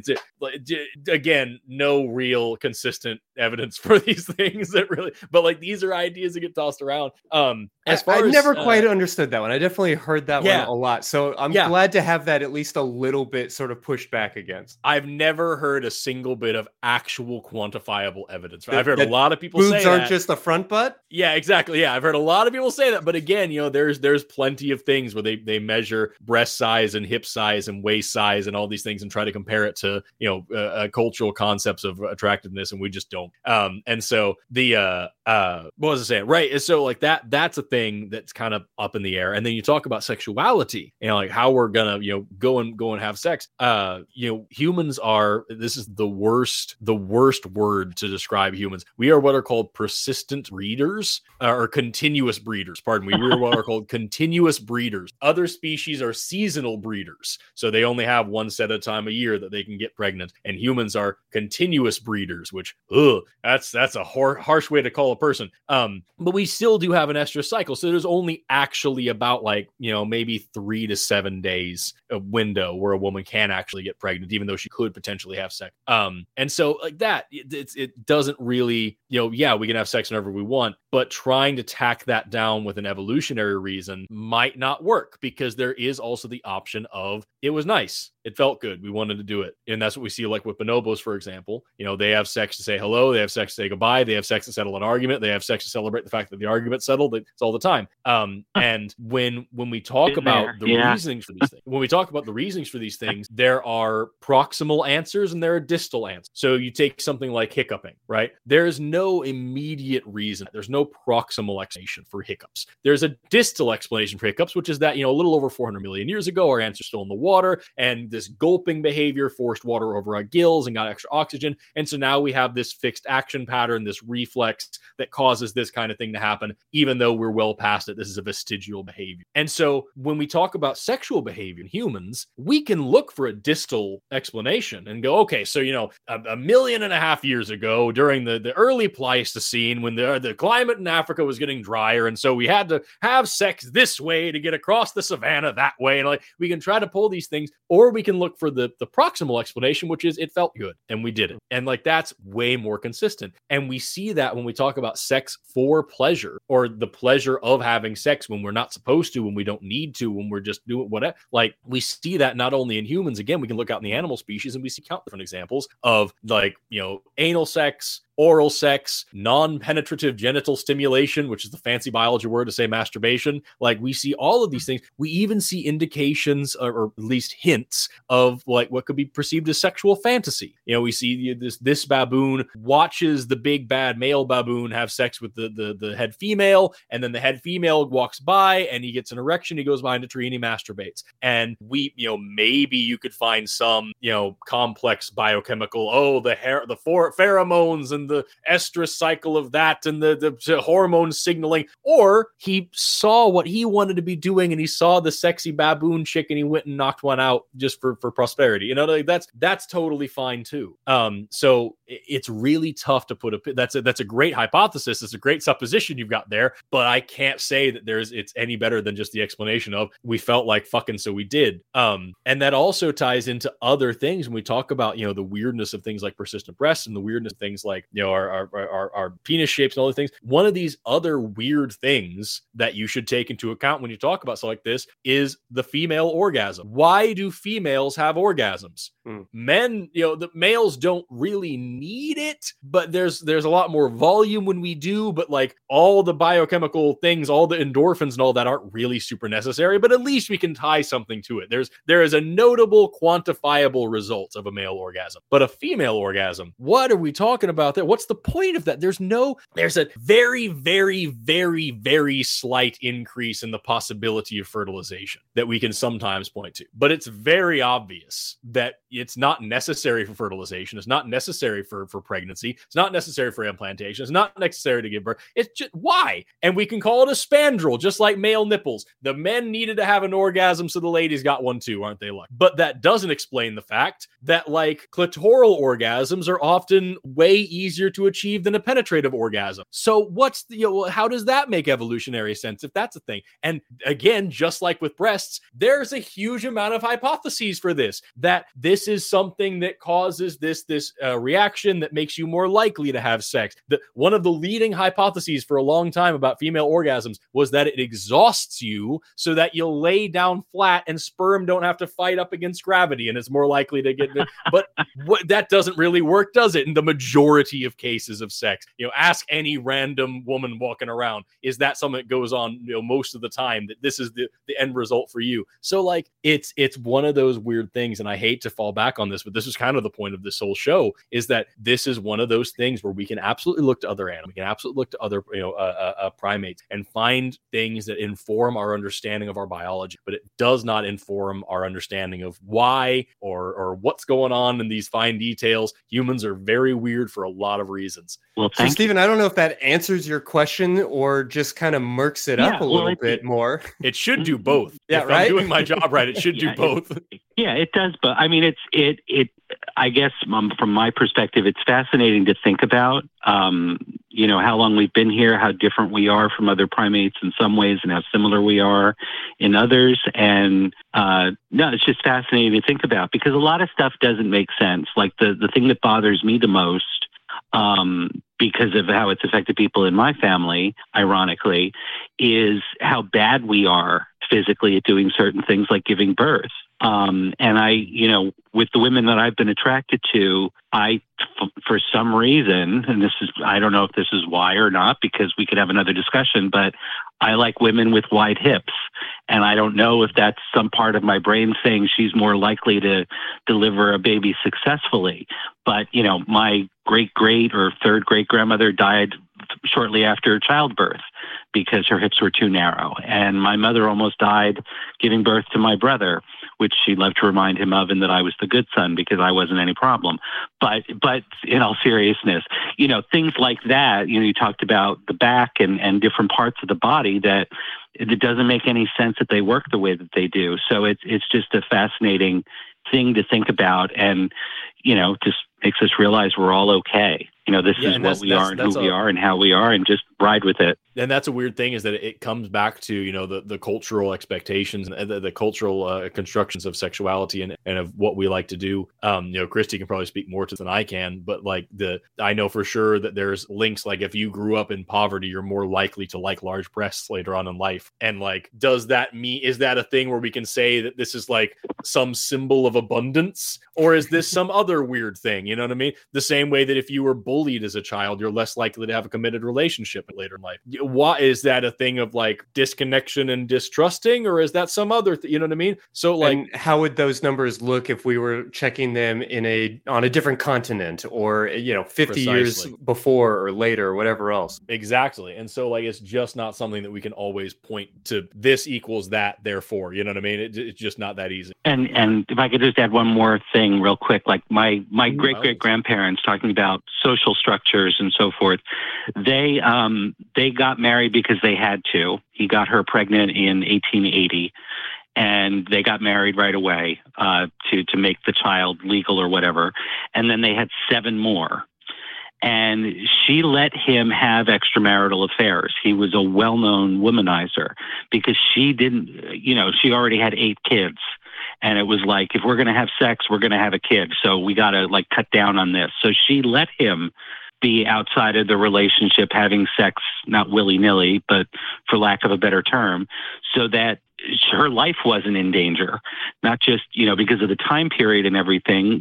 again, no real consistent evidence for these things that really, but like these are ideas that get tossed around. I never quite understood that one. I definitely heard that one a lot. So I'm glad to have that at least a little bit sort of pushed back against. I've never heard a single bit of actual quantifiable evidence. I've heard a lot of people say boobs aren't just a front butt. Yeah, exactly. Yeah, I've heard a lot of people say that. But again, there's plenty of things where they measure breast size and hip size and waist size and all these things and try to compare it to cultural concepts of attractiveness, and we just don't. And so the what was I saying? Right. So like that's a thing that's kind of up in the air. And then you talk about sexuality, like how we're gonna, go and have sex. Humans are, this is the worst word to describe humans. We are what are called persistent breeders, or continuous breeders. Pardon me. We are what are called continuous breeders. Other species are seasonal breeders. So they only have one set of time a year that they can get pregnant. And humans are continuous breeders, which, that's a harsh way to call a person. But we still do have an estrous cycle. So there's only actually about maybe 3 to 7 days a window where a woman can actually get pregnant, even though she could potentially have sex. And so like that, it doesn't really, yeah, we can have sex whenever we want, but trying to tack that down with an evolutionary reason might not work, because there is also the option of it was nice. It felt good. We wanted to do it. And that's what we see like with bonobos, for example. They have sex to say hello. They have sex to say goodbye. They have sex to settle an argument. They have sex to celebrate the fact that the argument settled. It's all the time. And when we talk about the reasonings for these things, when we talk about the reasonings for these things, there are proximal answers and there are distal answers. So you take something like hiccuping, right? There's no immediate reason. There's no proximal explanation for hiccups. There's a distal explanation for hiccups, which is that, a little over 400 million years ago, our ants are still in the water, and this gulping behavior forced water over our gills and got extra oxygen. And so now we have this fixed action pattern, this reflex that causes this kind of thing to happen, even though we're well past it. This is a vestigial behavior. And so when we talk about sexual behavior in humans, we can look for a distal explanation and go, okay, so, a 1.5 million years ago during the early Pleistocene, when the climate in Africa was getting drier, and so we had to have sex this way to get across the savannah that way. And like, we can try to pull these things, or we can look for the proximal explanation, which is it felt good and we did it. And like, that's way more consistent. And we see that when we talk about sex for pleasure, or the pleasure of having sex when we're not supposed to, when we don't need to, when we're just doing whatever. Like, we see that not only in humans. Again, we can look out in the animal species and we see countless different examples of like, anal sex, oral sex, non-penetrative genital stimulation, which is the fancy biology word to say masturbation. Like, we see all of these things. We even see indications, or at least hints of like what could be perceived as sexual fantasy. We see this baboon watches the big bad male baboon have sex with the head female, and then the head female walks by and he gets an erection. He goes behind a tree and he masturbates. And we, maybe you could find some, complex biochemical, the pheromones and the estrous cycle of that and the hormone signaling, or he saw what he wanted to be doing and he saw the sexy baboon chick and he went and knocked one out just for prosperity. Like that's totally fine too. So it's really tough to put that's a great hypothesis. It's a great supposition you've got there, but I can't say that it's any better than just the explanation of we felt like fucking, so we did. And that also ties into other things when we talk about, the weirdness of things like persistent breasts and the weirdness of things like, our penis shapes and all the things. One of these other weird things that you should take into account when you talk about stuff like this is the female orgasm. Why do females have orgasms? Men, the males don't really need it, but there's a lot more volume when we do, but like all the biochemical things, all the endorphins and all that aren't really super necessary, but at least we can tie something to it. There is a notable quantifiable result of a male orgasm, but a female orgasm, what are we talking about there? What's the point of that? There's a very, very, very, very slight increase in the possibility of fertilization that we can sometimes point to, but it's very obvious that it's not necessary for fertilization. It's not necessary for pregnancy. It's not necessary for implantation. It's not necessary to give birth. It's just why? And we can call it a spandrel, just like male nipples. The men needed to have an orgasm, so the ladies got one too, aren't they lucky? But that doesn't explain the fact that like clitoral orgasms are often way easier to achieve than a penetrative orgasm. So how does that make evolutionary sense if that's a thing? And again, just like with breasts, there's a huge amount of hypotheses for this, that this is something that causes this reaction that makes you more likely to have sex. One of the leading hypotheses for a long time about female orgasms was that it exhausts you so that you'll lay down flat and sperm don't have to fight up against gravity and it's more likely to get but that doesn't really work, does it? In the majority of cases of sex, ask any random woman walking around, is that something that goes on most of the time, that this is the end result for you? So like it's one of those weird things, and I hate to fall back on this, but this is kind of the point of this whole show, is that this is one of those things where we can absolutely look to other animals, we can absolutely look to other primates and find things that inform our understanding of our biology, but it does not inform our understanding of why or what's going on in these fine details. Humans are very weird for a lot of reasons. Well, so Stephen, I don't know if that answers your question or just kind it murks it up a little bit more. It should do both. Yeah, if right. I'm doing my job right, it should do both. It does. But I mean, I guess from my perspective, it's fascinating to think about, how long we've been here, how different we are from other primates in some ways and how similar we are in others. And no, it's just fascinating to think about, because a lot of stuff doesn't make sense. Like the thing that bothers me the most, because of how it's affected people in my family, ironically, is how bad we are physically at doing certain things like giving birth. And with the women that I've been attracted to, for some reason, and I don't know if this is why or not, because we could have another discussion, but I like women with wide hips. And I don't know if that's some part of my brain saying she's more likely to deliver a baby successfully. But, my great or third great grandmother died shortly after childbirth because her hips were too narrow. And my mother almost died giving birth to my brother, which she loved to remind him of, and that I was the good son because I wasn't any problem. But in all seriousness, things like that, you talked about the back and different parts of the body that it doesn't make any sense that they work the way that they do. So it's just a fascinating thing to think about, and, just makes us realize we're all okay. This is what we are and who we are and how we are, and just ride with it. And that's a weird thing, is that it comes back to, the cultural expectations and the cultural constructions of sexuality and of what we like to do. Christy can probably speak more to than I can, but I know for sure that there's links. Like, if you grew up in poverty, you're more likely to like large breasts later on in life. And does that mean, is that a thing where we can say that this is like some symbol of abundance, or is this some other weird thing? You know what I mean? The same way that if you were bullied as a child, you're less likely to have a committed relationship later in life. Why is that a thing of disconnection and distrusting, or is that some other you know what I mean? So and how would those numbers look if we were checking them on a different continent, or 50 Precisely. years before or later, or whatever else? Exactly. And so it's just not something that we can always point to, this equals that, therefore, you know what I mean? It's just not that easy. And if I could just add one more thing real quick, my great grandparents, talking about social structures and so forth, they got married because they had to. He got her pregnant in 1880, and they got married right away to make the child legal or whatever. And then they had 7 more. And she let him have extramarital affairs. He was a well-known womanizer because she didn't, she already had 8 kids. And it was like, if we're going to have sex, we're going to have a kid. So we got to cut down on this. So she let him be outside of the relationship, having sex, not willy-nilly, but for lack of a better term, so that her life wasn't in danger, not just, because of the time period and everything,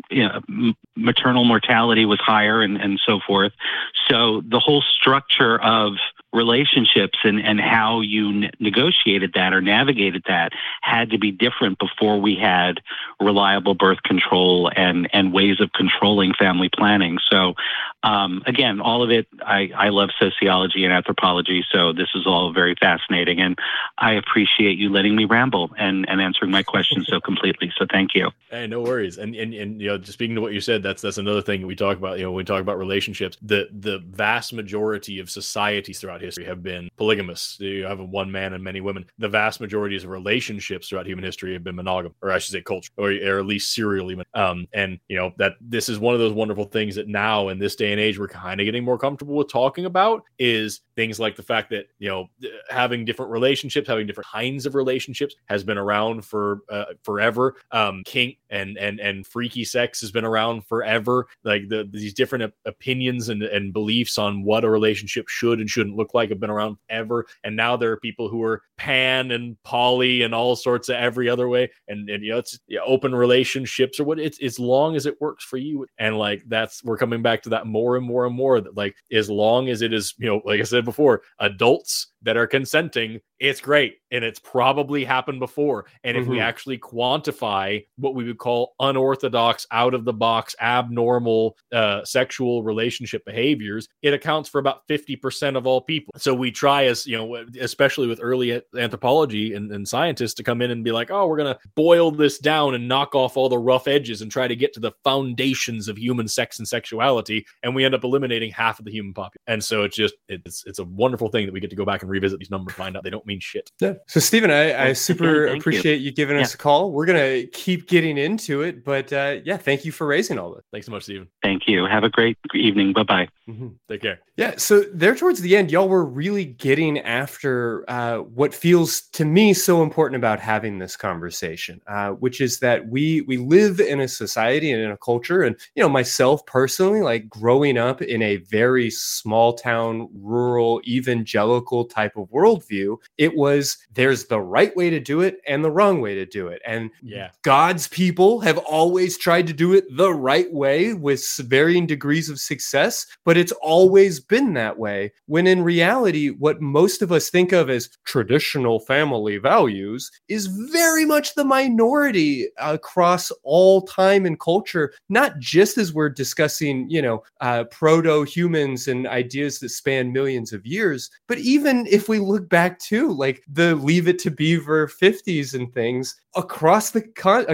maternal mortality was higher and so forth. So the whole structure of relationships and how you negotiated that or navigated that had to be different before we had reliable birth control and ways of controlling family planning. So again, all of it, I love sociology and anthropology, so this is all very fascinating, and I appreciate you letting me ramble and answering my questions so completely. So thank you. Hey, no worries. And just speaking to what you said, that's another thing we talk about. When we talk about relationships, the vast majority of societies throughout history have been polygamous. You have a one man and many women. The vast majority of relationships throughout human history have been monogamous, or I should say culture, or at least serially. And that this is one of those wonderful things that now in this day and age we're kind of getting more comfortable with talking about, is things like the fact that having different relationships, having different kinds of relationships has been around for forever. Kink and freaky sex has been around forever. These different opinions and beliefs on what a relationship should and shouldn't look like have been around forever. And now there are people who are pan and poly and all sorts of every other way, and it's open relationships or what. It's as long as it works for you. And we're coming back to that more and more and more, that as long as it is, like I said before, adults that are consenting, it's great. And it's probably happened before. And if we actually quantify what we would call unorthodox, out of the box, abnormal sexual relationship behaviors, it accounts for about 50% of all people. So we try, as especially with early anthropology and scientists, to come in and be like, oh, we're going to boil this down and knock off all the rough edges and try to get to the foundations of human sex and sexuality. And we end up eliminating half of the human population. And so it's a wonderful thing that we get to go back and revisit these numbers, find out they don't mean shit. Yeah. So, Stephen, I super thank appreciate you giving us a call. We're going to keep getting into it, but yeah, thank you for raising all this. Thanks so much, Stephen. Thank you. Have a great evening. Bye-bye. Take care. Yeah, so there towards the end, y'all were really getting after what feels to me so important about having this conversation, which is that we live in a society and in a culture, and myself personally, like growing up in a very small town, rural, evangelical type of worldview, it was there's the right way to do it and the wrong way to do it, and God's people have always tried to do it the right way with varying degrees of success, but it's always been that way, when in reality, what most of us think of as traditional family values is very much the minority across all time and culture, not just as we're discussing, proto-humans and ideas that span millions of years, but even if we look back to like the Leave It to Beaver 50s and things, across the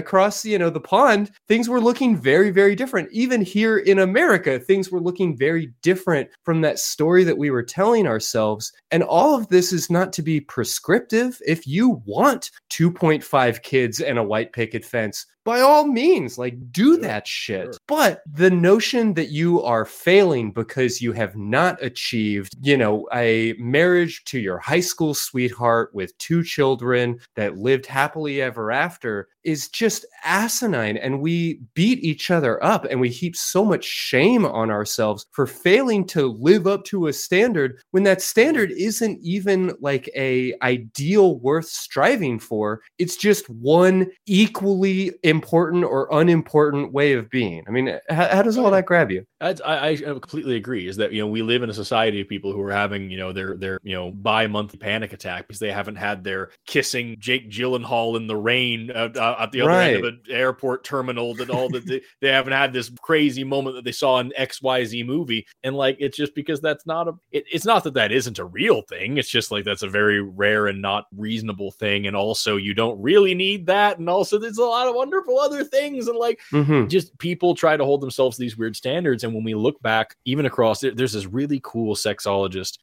pond, things were looking very, very different. Even here in America, things were looking very different from that story that we were telling ourselves. And all of this is not to be prescriptive. If you want 2.5 kids and a white picket fence, by all means, like do that shit. Sure. But the notion that you are failing because you have not achieved, a marriage to your high school sweetheart with 2 children that lived happily ever after is just asinine. And we beat each other up and we heap so much shame on ourselves for failing to live up to a standard when that standard isn't even like a ideal worth striving for. It's just one equally important or unimportant way of being. I mean, how does all that grab you? I completely agree. Is that we live in a society of people who are having their bi-monthly panic attack because they haven't had their kissing Jake Gyllenhaal in the rain at the other end of an airport terminal, that all that they haven't had this crazy moment that they saw in XYZ movie, and like it's just because that's not it's not that isn't a real thing. It's just like that's a very rare and not reasonable thing, and also you don't really need that, and also there's a lot of wonderful other things, and like just people try to hold themselves to these weird standards. And when we look back, even across, there's this really cool sexologist.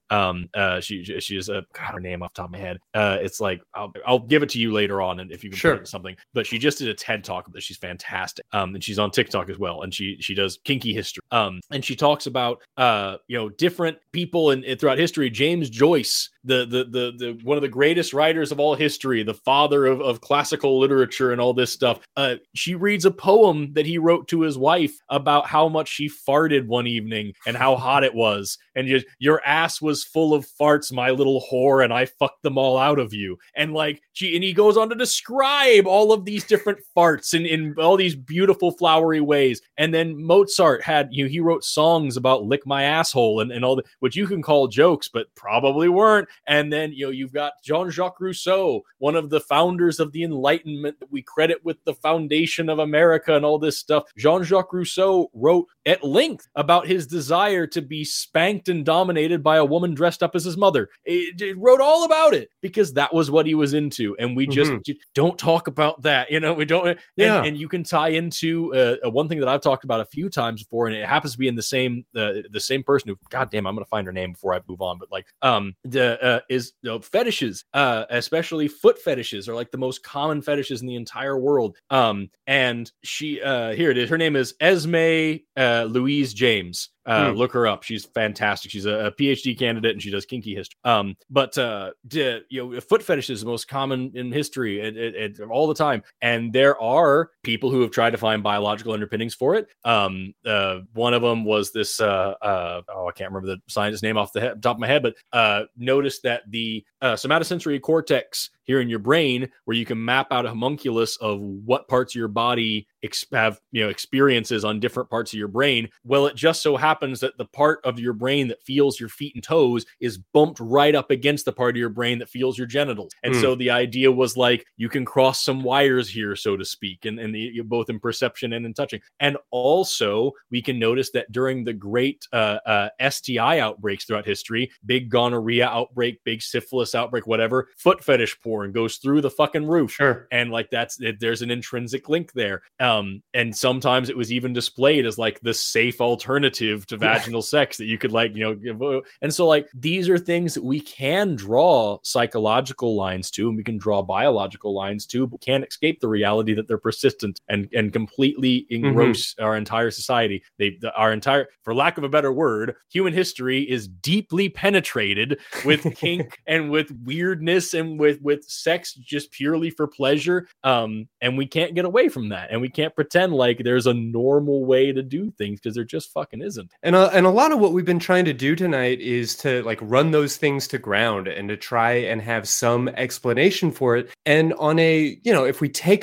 She is her name off the top of my head. It's like I'll give it to you later on, and if you can put it in something. But she just did a TED talk of this. She's fantastic. And she's on TikTok as well. And she does kinky history. And she talks about different people and throughout history. James Joyce, the one of the greatest writers of all history, the father of classical literature and all this stuff. She reads a poem that he wrote to his wife about how much she farted one evening and how hot it was, and just, your ass was full of farts, my little whore, and I fucked them all out of you. And like he goes on to describe all of these different farts in all these beautiful flowery ways. And then Mozart had he wrote songs about lick my asshole and all that, which you can call jokes, but probably weren't. And then you've got Jean-Jacques Rousseau, one of the founders of the Enlightenment that we credit with the foundation of America and all this stuff. Jean-Jacques Rousseau wrote at length about his desire to be spanked and dominated by a woman dressed up as his mother. It wrote all about it because that was what he was into. And we just don't talk about that. We don't. And you can tie into one thing that I've talked about a few times before, and it happens to be in the same person who, goddamn, I'm going to find her name before I move on. But like, fetishes, especially foot fetishes, are like the most common fetishes in the entire world. And she, here it is. Her name is Esme Louise James. Look her up. She's fantastic. She's a PhD candidate and she does kinky history. But foot fetish is the most common in history all the time. And there are people who have tried to find biological underpinnings for it. One of them was this, I can't remember the scientist's name off the top of my head, but noticed that the somatosensory cortex here in your brain, where you can map out a homunculus of what parts of your body have experiences on different parts of your brain. Well, it just so happens that the part of your brain that feels your feet and toes is bumped right up against the part of your brain that feels your genitals. And so the idea was like, you can cross some wires here, so to speak, and both in perception and in touching. And also we can notice that during the great STI outbreaks throughout history, big gonorrhea outbreak, big syphilis outbreak, whatever, foot fetish porn and goes through the fucking roof. Sure. And like there's an intrinsic link there. And sometimes it was even displayed as like the safe alternative to vaginal sex that you could like, give. And so like these are things that we can draw psychological lines to, and we can draw biological lines to, but can't escape the reality that they're persistent and completely engross our entire society. Our entire, for lack of a better word, human history is deeply penetrated with kink and with weirdness and with sex just purely for pleasure. And we can't get away from that. And we can't pretend like there's a normal way to do things, because there just fucking isn't. And a lot of what we've been trying to do tonight is to like run those things to ground and to try and have some explanation for it. And on a, if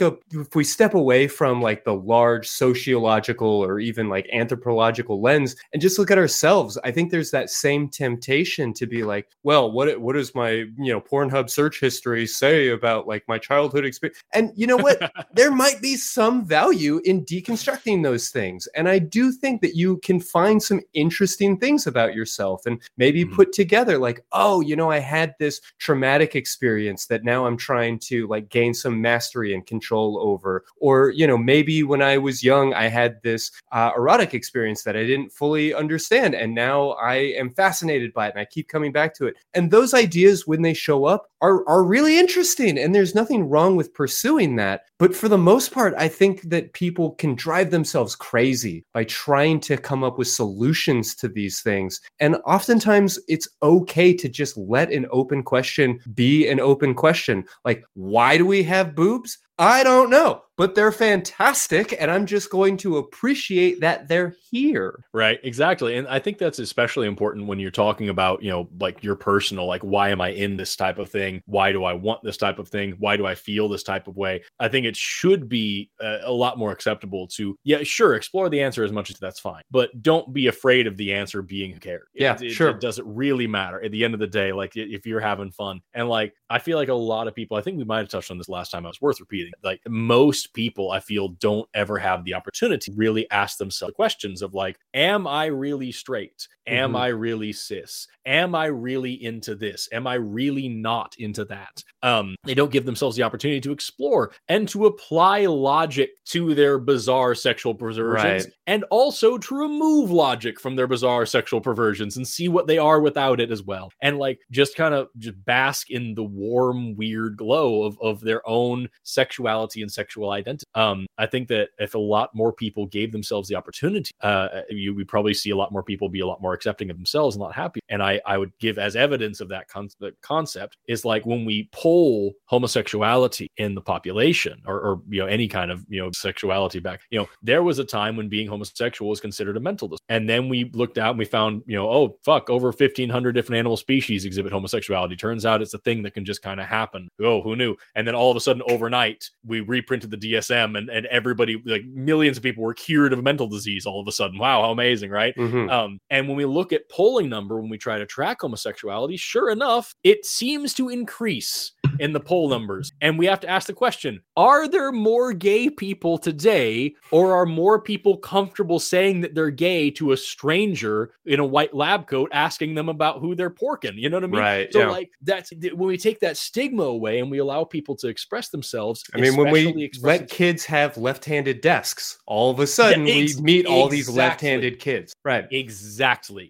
we step away from like the large sociological or even like anthropological lens and just look at ourselves, I think there's that same temptation to be like, well, what does my, Pornhub search history say about like my childhood experience? And you know what? There might be some value in deconstructing those things. And I do think that you can find some interesting things about yourself and maybe put together like, oh, I had this traumatic experience that now I'm trying to like gain some mastery and control over. Or, maybe when I was young, I had this erotic experience that I didn't fully understand. And now I am fascinated by it and I keep coming back to it. And those ideas, when they show up, are really interesting. And there's nothing wrong with pursuing that. But for the most part, I think that people can drive themselves crazy by trying to come up with solutions to these things. And oftentimes it's okay to just let an open question be an open question. Like, why do we have boobs? I don't know, but they're fantastic. And I'm just going to appreciate that they're here. Right. Exactly. And I think that's especially important when you're talking about, like your personal, like, why am I in this type of thing? Why do I want this type of thing? Why do I feel this type of way? I think it should be a lot more acceptable to, sure, explore the answer as much as that's fine, but don't be afraid of the answer being who cares. Sure. It doesn't really matter at the end of the day. Like if you're having fun, and like, I feel like a lot of people, I think we might've touched on this last time, it's worth repeating. Like most people I feel don't ever have the opportunity to really ask themselves questions of like, am I really straight? Am I really cis? Am I really into this? Am I really not into that? They don't give themselves the opportunity to explore and to apply logic to their bizarre sexual perversions, and also to remove logic from their bizarre sexual perversions and see what they are without it as well. And like, just kind of just bask in the warm, weird glow of their own sexuality and sexual identity. I think that if a lot more people gave themselves the opportunity, we probably see a lot more people be a lot more accepting of themselves and a lot happy. And I would give as evidence of that concept is like when we poll homosexuality in the population or any kind of sexuality back, there was a time when being homosexual was considered a mental disorder. And then we looked out and we found oh fuck, over 1,500 different animal species exhibit homosexuality. Turns out it's a thing that can just kind of happen. Oh, who knew? And then all of a sudden overnight we reprinted the DSM and everybody, like millions of people, were cured of a mental disease all of a sudden. Wow, how amazing, right? And when we look at polling number, when we try to track homosexuality, sure enough, it seems to increase in the poll numbers. And we have to ask the question, are there more gay people today, or are more people comfortable saying that they're gay to a stranger in a white lab coat asking them about who they're porking? You know what I mean? Right. So like that's when we take that stigma away and we allow people to express themselves. I mean, when we let kids have left-handed desks, all of a sudden we meet all these left-handed kids. Right. Exactly.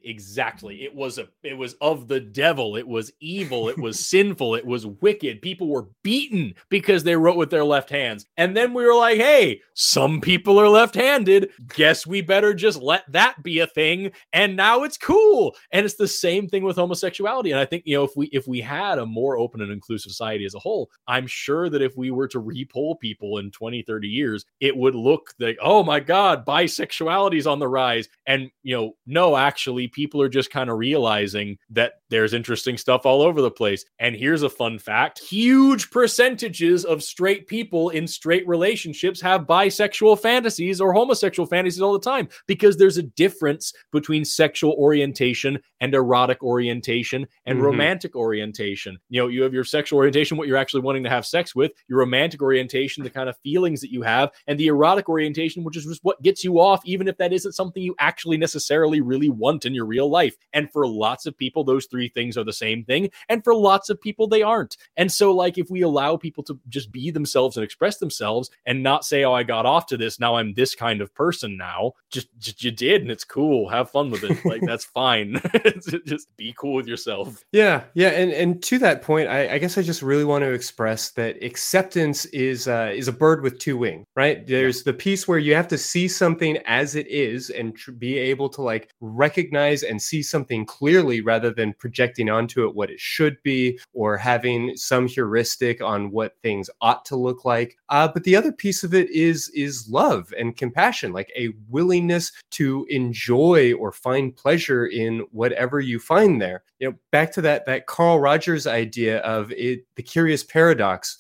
It was of the devil. It was evil. It was sinful. It was wicked. People were beaten because they wrote with their left hands. And then we were like, hey, some people are left-handed. Guess we better just let that be a thing. And now it's cool. And it's the same thing with homosexuality. And I think, if we had a more open and inclusive society as a whole, I'm sure that if we were to re-poll people in 20, 30 years, it would look like, oh my God, bisexuality is on the rise. And, no, actually, people are just kind of realizing that there's interesting stuff all over the place. And here's a fun fact. Huge percentages of straight people in straight relationships have bisexual fantasies or homosexual fantasies all the time, because there's a difference between sexual orientation and erotic orientation and romantic orientation. You have your sexual orientation, what you're actually wanting to have sex with, your romantic orientation, the kind of feelings that you have, and the erotic orientation, which is just what gets you off, even if that isn't something you actually necessarily really want in your real life. And for lots of people, those three three things are the same thing. And for lots of people, they aren't. And so like, if we allow people to just be themselves and express themselves and not say, oh, I got off to this, now I'm this kind of person now, just you did, and it's cool. Have fun with it. Like, that's fine. Just be cool with yourself. Yeah. And to that point, I guess I just really want to express that acceptance is a bird with two wings, right? There's the piece where you have to see something as it is and be able to like recognize and see something clearly rather than projecting onto it what it should be or having some heuristic on what things ought to look like. But the other piece of it is love and compassion, like a willingness to enjoy or find pleasure in whatever you find there. You know, back to that Carl Rogers idea of it, the curious paradox.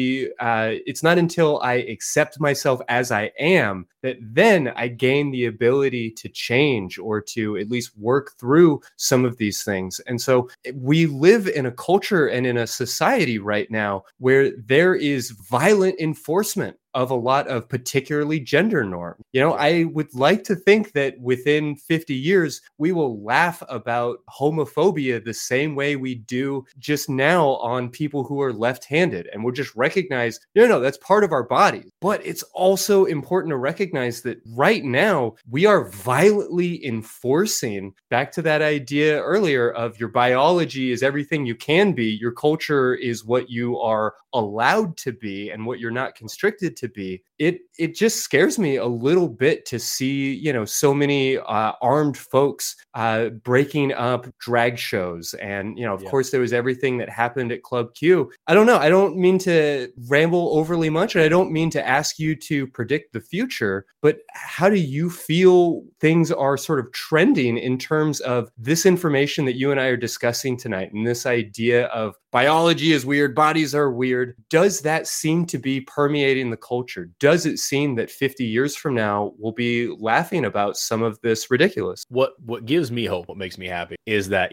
It's not until I accept myself as I am that then I gain the ability to change or to at least work through some of these things. And so we live in a culture and in a society right now where there is violent enforcement of a lot of particularly gender norms. You know, I would like to think that within 50 years, we will laugh about homophobia the same way we do just now on people who are left-handed. And we'll just recognize, no, that's part of our bodies. But it's also important to recognize that right now, we are violently enforcing, back to that idea earlier of your biology is everything you can be, your culture is what you are allowed to be and what you're not constricted to be. It just scares me a little bit to see, so many armed folks breaking up drag shows. And, of course, there was everything that happened at Club Q. I don't know. I don't mean to ramble overly much, and I don't mean to ask you to predict the future, but how do you feel things are sort of trending in terms of this information that you and I are discussing tonight and this idea of biology is weird, bodies are weird? Does that seem to be permeating the culture? Does it seem that 50 years from now we'll be laughing about some of this ridiculous? What gives me hope, what makes me happy, is that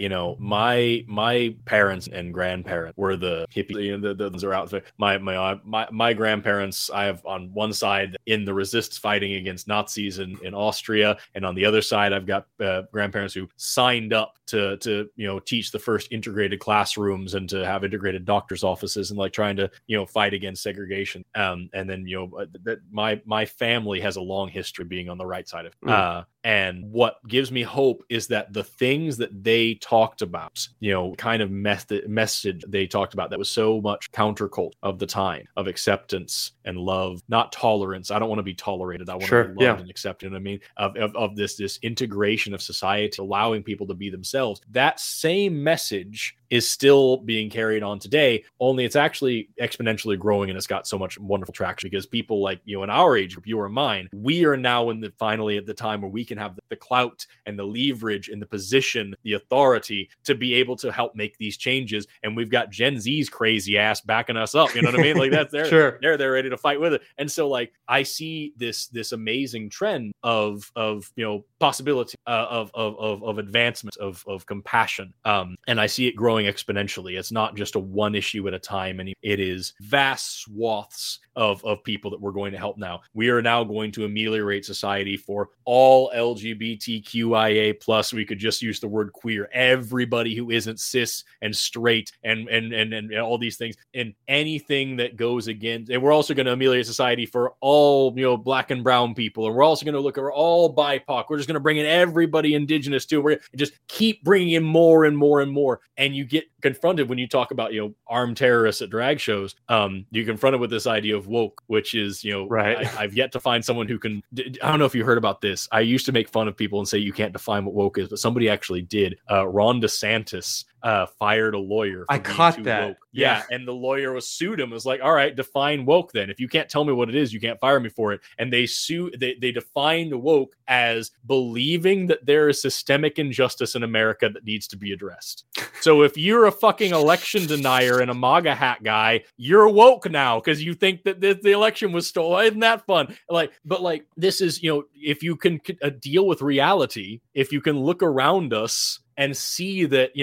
my parents and grandparents were the hippies. The ones are out there. My grandparents, I have on one side in the resist fighting against Nazis in Austria, and on the other side I've got grandparents who signed up to teach the first integrated classrooms and to have integrated doctors' offices and like trying to fight against segregation. And then that my family has a long history being on the right side of it. And what gives me hope is that the things that they talked about, kind of message they talked about that was so much countercult of the time, of acceptance and love, not tolerance. I don't want to be tolerated. I want to be loved and accepted. I mean, of this integration of society, allowing people to be themselves. That same message is still being carried on today, only it's actually exponentially growing, and it's got so much wonderful traction because people like you in our age group, you or mine, we are now finally at the time where we can have the clout and the leverage and the position, the authority to be able to help make these changes. And we've got Gen Z's crazy ass backing us up. You know what I mean? Like that's they're ready to fight with it. And so like I see this amazing trend of possibility, of advancement, of compassion, and I see it growing exponentially. It's not just a one issue at a time, and it is vast swaths of people that we're going to help now. We are now going to ameliorate society for all LGBTQIA plus. We could just use the word queer. Everybody who isn't cis and straight and all these things, and anything that goes against. And we're also going to ameliorate society for all black and brown people, and we're also going to look at all BIPOC. We're just going to bring in everybody indigenous too. We're going to just keep bringing in more and more and more. And you get confronted when you talk about armed terrorists at drag shows. You're confronted with this idea of woke, which is I've yet to find someone who can. I don't know if you heard about this. I used to make fun of people and say you can't define what woke is, but somebody actually did. Ron DeSantis fired a lawyer. I caught that. Woke. Yeah, and the lawyer sued him. It was like, all right, define woke then. If you can't tell me what it is, you can't fire me for it. And they defined woke as believing that there is systemic injustice in America that needs to be addressed. So if you're a fucking election denier and a MAGA hat guy, you're woke now because you think that the election was stolen. Isn't that fun? But this is, if you can deal with reality, if you can look around us and see that,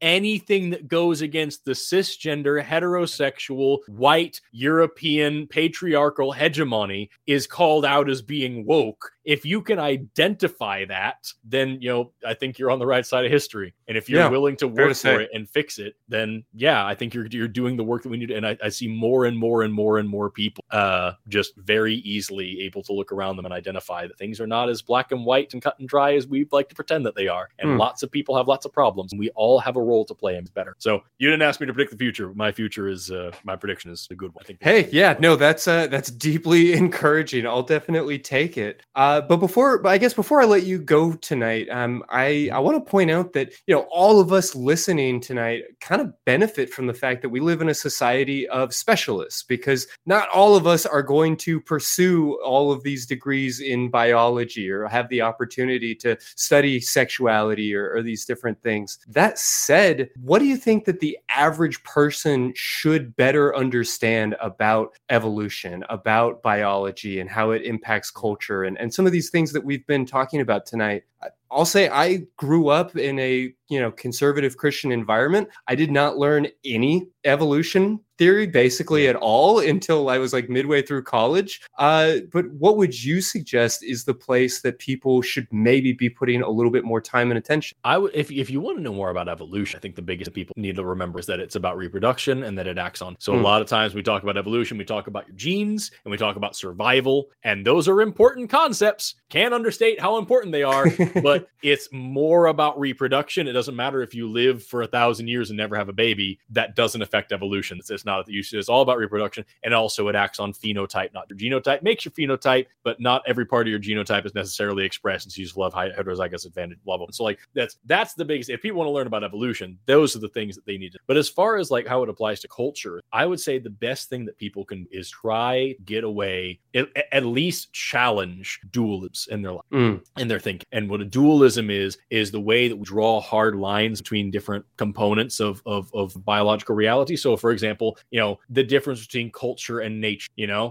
anything that goes against the cisgender, heterosexual, white, European, patriarchal hegemony is called out as being woke. If you can identify that, then, I think you're on the right side of history. And if you're willing to work for it and fix it, then I think you're doing the work that we need. And I see more and more and more and more people just very easily able to look around them and identify that things are not as black and white and cut and dry as we like to pretend that they are. And lots of people have lots of problems, and we all have a role to play and better. So you didn't ask me to predict the future. My future is my prediction is a good one. I think. That's deeply encouraging. I'll definitely take it. But before I let you go tonight, I want to point out that all of us listening tonight kind of benefit from the fact that we live in a society of specialists, because not all of us are going to pursue all of these degrees in biology or have the opportunity to study sexuality or these different things. That said, what do you think that the average person should better understand about evolution, about biology, and how it impacts culture, and some of these things that we've been talking about tonight? I'll say I grew up in a conservative Christian environment. I did not learn any evolution theory basically at all until I was like midway through college. But what would you suggest is the place that people should maybe be putting a little bit more time and attention? I would, if you want to know more about evolution, I think the biggest people need to remember is that it's about reproduction and that it acts on. So a lot of times we talk about evolution, we talk about your genes and we talk about survival, and those are important concepts. Can't understate how important they are, but it's more about reproduction. It doesn't matter if you live for 1,000 years and never have a baby. That doesn't affect evolution. It's not the use. It's all about reproduction, and also it acts on phenotype, not your genotype. Makes your phenotype, but not every part of your genotype is necessarily expressed. And so you just love heterozygous advantage level. So like that's the biggest. If people want to learn about evolution, those are the things that they need to. But as far as like how it applies to culture, I would say the best thing that people can is try get away, at least challenge dualism in their life, in their thinking. And what a dualism is the way that we draw hard lines between different components of biological reality. So for example, the difference between culture and nature,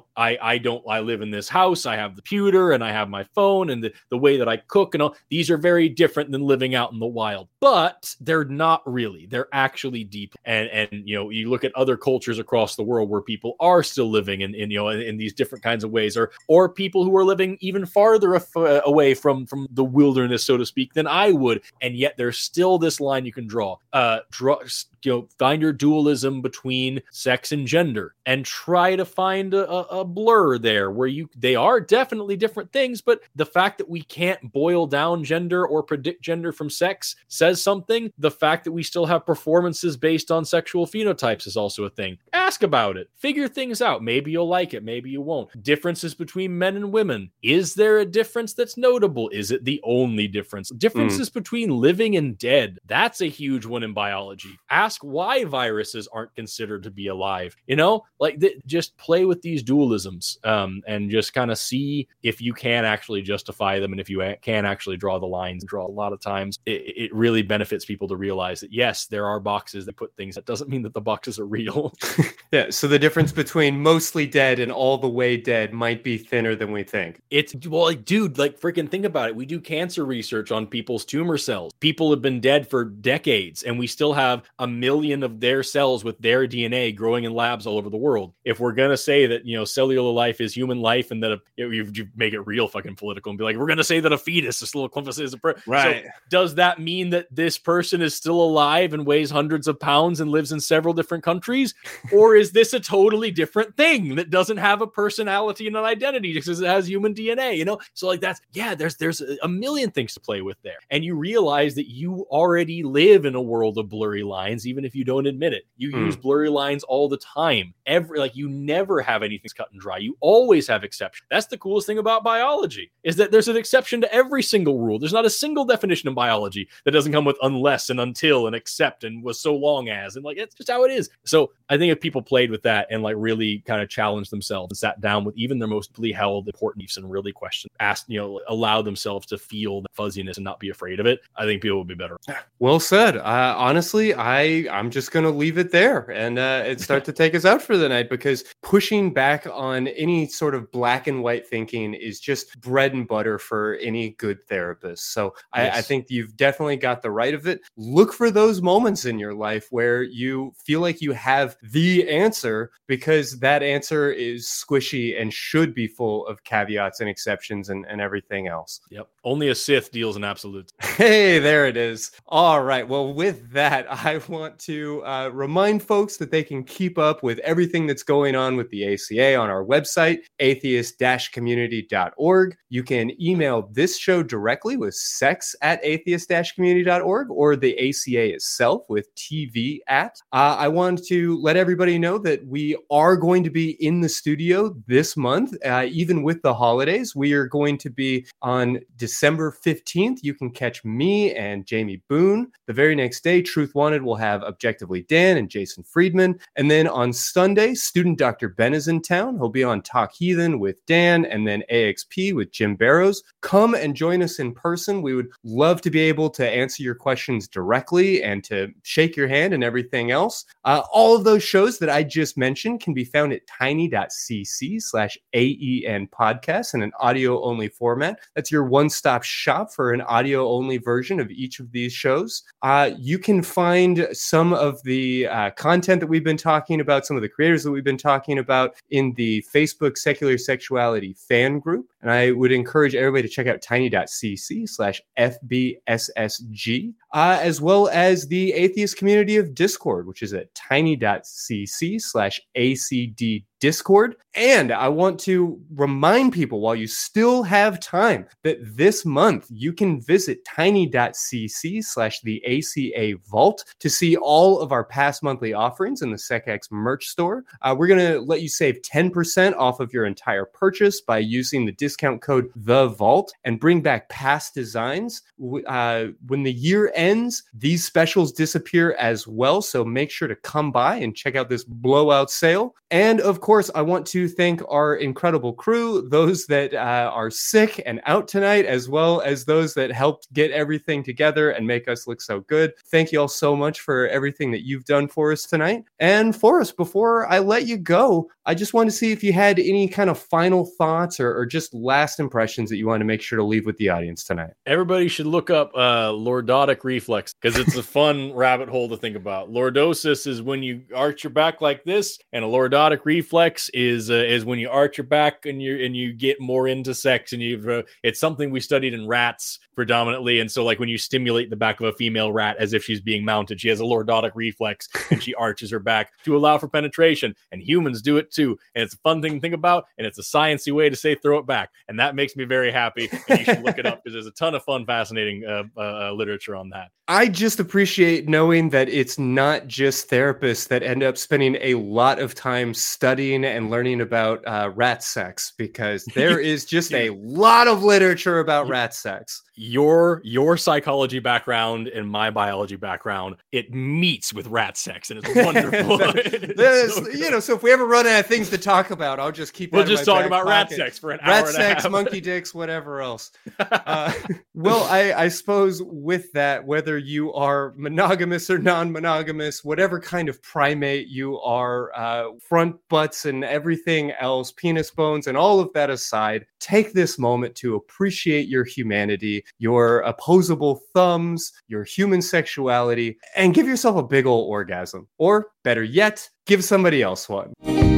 I live in this house, I have the computer and I have my phone, and the way that I cook and all these are very different than living out in the wild, but they're not really, they're actually deep. And you look at other cultures across the world where people are still living in these different kinds of ways, or people who are living even farther away from the wilderness, so to speak, than I would. And yet there's still this line you can draw. Find your dualism between sex and gender and try to find a blur there where they are definitely different things, but the fact that we can't boil down gender or predict gender from sex says something. The fact that we still have performances based on sexual phenotypes is also a thing. Ask about it. Figure things out. Maybe you'll like it. Maybe you won't. Differences between men and women. Is there a difference that's notable? Is it the only difference? Differences between living and dead. That's a huge one in biology. Ask why viruses aren't considered to be alive. Just play with these dualisms and just kind of see if you can actually justify them, and if you can actually draw the lines. A lot of times it really benefits people to realize that yes, there are boxes that put things. That doesn't mean that the boxes are real. Yeah, so the difference between mostly dead and all the way dead might be thinner than we think. Freaking think about it. We do cancer research on people's tumor cells. People have been dead for decades, and we still have 1 million of their cells with their DNA growing in labs all over the world. If we're gonna say that cellular life is human life, and that you make it real fucking political and be like, we're gonna say that a fetus, this little clump is right. So does that mean that this person is still alive and weighs hundreds of pounds and lives in several different countries, or is this a totally different thing that doesn't have a personality and an identity just because it has human DNA? So like there's a million things to play with there, and you realize that you already live in a world of blurry lines, even if you don't admit it. You use blurry lines all the time. You never have anything cut and dry. You always have exceptions. That's the coolest thing about biology, is that there's an exception to every single rule. There's not a single definition in biology that doesn't come with unless and until and except and was so long as, and it's just how it is. So I think if people played with that and really kind of challenged themselves and sat down with even their most held important beliefs and really questioned, asked, allow themselves to feel feel the fuzziness and not be afraid of it, I think people will be better. Well said. Honestly, I'm just going to leave it there and start to take us out for the night, because pushing back on any sort of black and white thinking is just bread and butter for any good therapist. So Yes. I think you've definitely got the right of it. Look for those moments in your life where you feel like you have the answer, because that answer is squishy and should be full of caveats and exceptions and everything else. Yep. Only a Sith deals in absolutes. Hey, there it is. All right. Well, with that, I want to remind folks that they can keep up with everything that's going on with the ACA on our website, atheist-community.org. You can email this show directly with sex@atheist-community.org, or the ACA itself with TV@. I want to let everybody know that we are going to be in the studio this month, even with the holidays. We are going to be on December 15th. You can catch me and Jamie Boone. The very next day, Truth Wanted will have Objectively Dan and Jason Friedman. And then on Sunday, student Dr. Ben is in town. He'll be on Talk Heathen with Dan, and then AXP with Jim Barrows. Come and join us in person. We would love to be able to answer your questions directly and to shake your hand and everything else. All of those shows that I just mentioned can be found at tiny.cc/AEN podcast in an audio only format. That's your one-stop shop for an audio only version of each of these shows. You can find some of the content that we've been talking about, some of the creators that we've been talking about, in the Facebook Secular Sexuality fan group. And I would encourage everybody to check out tiny.cc/FBSSG, as well as the atheist community of Discord, which is at tiny.cc/ACD Discord. And I want to remind people, while you still have time, that this month you can visit tiny.cc/the ACA Vault to see all of our past monthly offerings in the SecX merch store. We're going to let you save 10% off of your entire purchase by using the discount code The Vault, and bring back past designs. When the year ends, these specials disappear as well. So make sure to come by and check out this blowout sale. And of course, I want to thank our incredible crew, those that are sick and out tonight, as well as those that helped get everything together and make us look so good. Thank you all so much for everything that you've done for us tonight. And Forrest, before I let you go, I just want to see if you had any kind of final thoughts or just last impressions that you want to make sure to leave with the audience tonight. Everybody should look up lordotic reflex, because it's a fun rabbit hole to think about. Lordosis is when you arch your back like this, and a lordotic reflex is when you arch your back and you get more into sex, and it's something we studied in rats predominantly. And so, like, when you stimulate the back of a female rat as if she's being mounted, she has a lordotic reflex and she arches her back to allow for penetration. And humans do it too. And it's a fun thing to think about, and it's a sciencey way to say throw it back. And that makes me very happy. And you should look it up, because there's a ton of fun, fascinating literature on that. I just appreciate knowing that it's not just therapists that end up spending a lot of time studying and learning about rat sex, because there is just a lot of literature about rat sex. Your psychology background and my biology background, it meets with rat sex, and it's wonderful. So if we ever run out of things to talk about, I'll just keep. We'll just talk about rat sex for an hour and a half. Rat sex, monkey dicks, whatever else. Well, I suppose with that, whether you are monogamous or non-monogamous, whatever kind of primate you are, front butts and everything else, penis bones and all of that aside, take this moment to appreciate your humanity, your opposable thumbs, your human sexuality, and give yourself a big ol' orgasm. Or better yet, give somebody else one.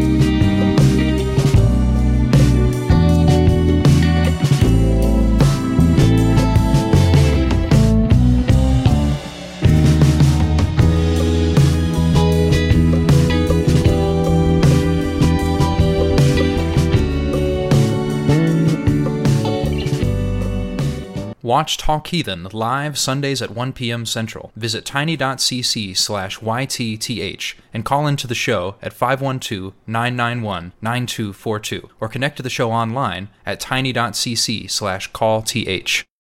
Watch Talk Heathen live Sundays at 1 p.m. Central. Visit tiny.cc/YTTH and call into the show at 512-991-9242, or connect to the show online at tiny.cc/callth.